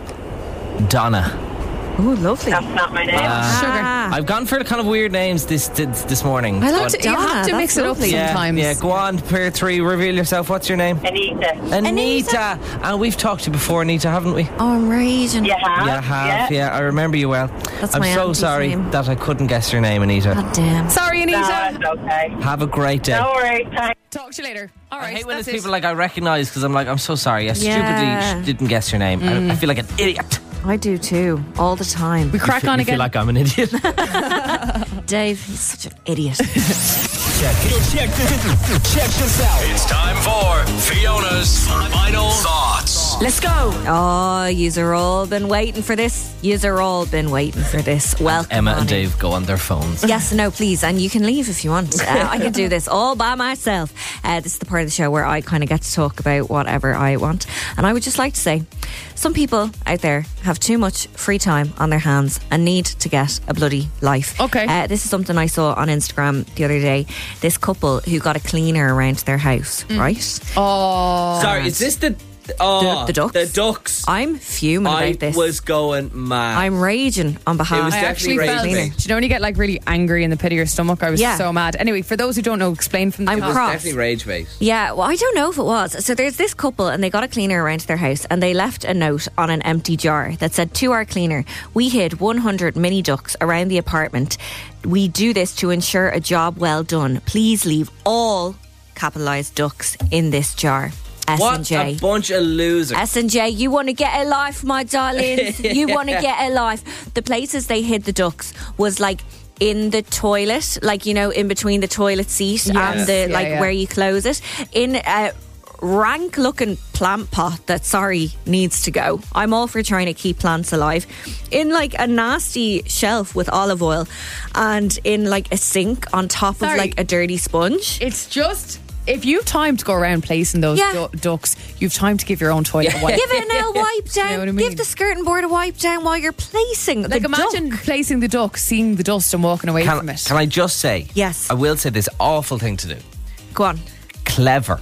Donna? Oh, lovely. That's not my name. Uh, Sugar. I've gone for kind of weird names this this, this morning. I like But- to, you have to Donna, mix it that's up lovely. yeah, sometimes. yeah, go on, player three, reveal yourself. What's your name? Anita. Anita. And we've talked to you before, Anita, haven't we? All right. And You have? Yeah, have, yeah. I remember you well. That's I'm my so auntie's sorry name. that I couldn't guess your name, Anita. God damn. Sorry, Anita. No, it's okay. Have a great day. No worries. Thanks. Talk to you later. All I right, hate when that's it's it. people like I recognise because I'm like, I'm so sorry. I Yeah. stupidly sh- didn't guess your name. I, I feel like an idiot. I do too, all the time. We crack on I again. feel like I'm an idiot. Dave, he's such an idiot. Check, check, check this out. It's time for Fiona's final thoughts. Let's go. Oh, yous are all been waiting for this. Yous are all been waiting for this. Welcome, Emma on and in. Dave go on their phones. Yes, no, please. And you can leave if you want. Uh, I can do this all by myself. Uh, this is the part of the show where I kind of get to talk about whatever I want. And I would just like to say, some people out there have too much free time on their hands and need to get a bloody life. Okay. Uh, this is something I saw on Instagram the other day. This couple who got a cleaner around their house, right? Oh. Sorry, is this the Oh, the, the ducks. The ducks. I'm fuming I about this. was going mad. I'm raging on behalf. It was I actually definitely felt, raging. do you know when you get like really angry in the pit of your stomach? I was Yeah. so mad. Anyway, for those who don't know, explain from the I'm top. It was cross. definitely rage bait. Yeah, well, I don't know if it was. So there's this couple and they got a cleaner around to their house and they left a note on an empty jar that said, to our cleaner, we hid one hundred mini ducks around the apartment. We do this to ensure a job well done. Please leave all capitalised ducks in this jar. S What and J. a bunch of losers. S and J, you want to get a life, my darlings. You want to get a life. The places they hid the ducks was like in the toilet, like, you know, in between the toilet seat Yes. and the Yeah, like yeah. where you close it, in a rank looking plant pot that, sorry, needs to go. I'm all for trying to keep plants alive. In like a nasty shelf with olive oil and in like a sink on top Sorry. of like a dirty sponge. It's just, if you've time to go around placing those Yeah. du- ducks, you've time to give your own toilet a wipe. Give it an L wipe down. You know what I mean? Give the skirting board a wipe down while you're placing Like the imagine duck. placing the duck, seeing the dust and walking away Can, from it. can I just say? Yes. I will say this awful thing to do. Go on. Clever.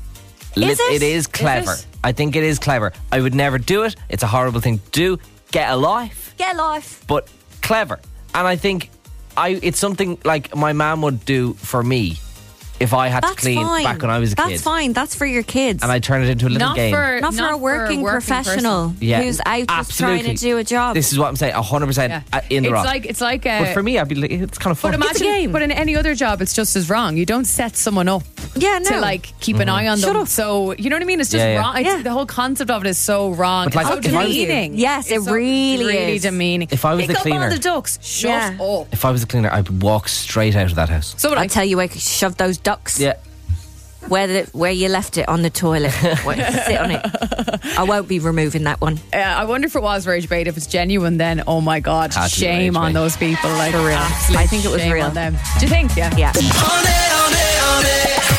Is it? It is clever. it? I think it is clever. I would never do it. It's a horrible thing to do. Get a life. Get a life. But clever. And I think I it's something like my mum would do for me if I had That's to clean fine. back when I was a That's kid. fine. That's for your kids. And I turn it into a little not game. for not for a working, professional Yeah, who's out just trying absolutely. to do a job. This is what I'm saying. one hundred percent Yeah. in the it's rock. like it's like a, but for me, I'd be like, it's kind of fun. But imagine, a game. but in any other job, it's just as wrong. You don't set someone up yeah, no. to like keep an eye on Shut them. up. So you know what I mean? It's just Yeah, yeah. wrong. It's, Yeah. The whole concept of it is so wrong. But, like, it's so if I was- demeaning. Yes, it It's so really really is. demeaning. If I was Pick the up all cleaner- the ducks. Shut Yeah. up. If I was a cleaner, I would walk straight out of that house. So I like, tell you, I could shove those ducks Yeah. where the, where you left it on the toilet. Wait, sit on it. I won't be removing that one. uh, I wonder if it was rage bait. If it's genuine, then oh my god, Had to be shame rage on bait. those people. Like For real. absolute I think it was shame real. on them. Do you think? Yeah. Yeah.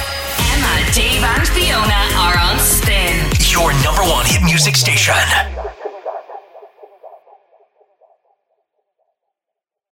Emma, Dave, and Fiona are on Spin. Your number one hit music station.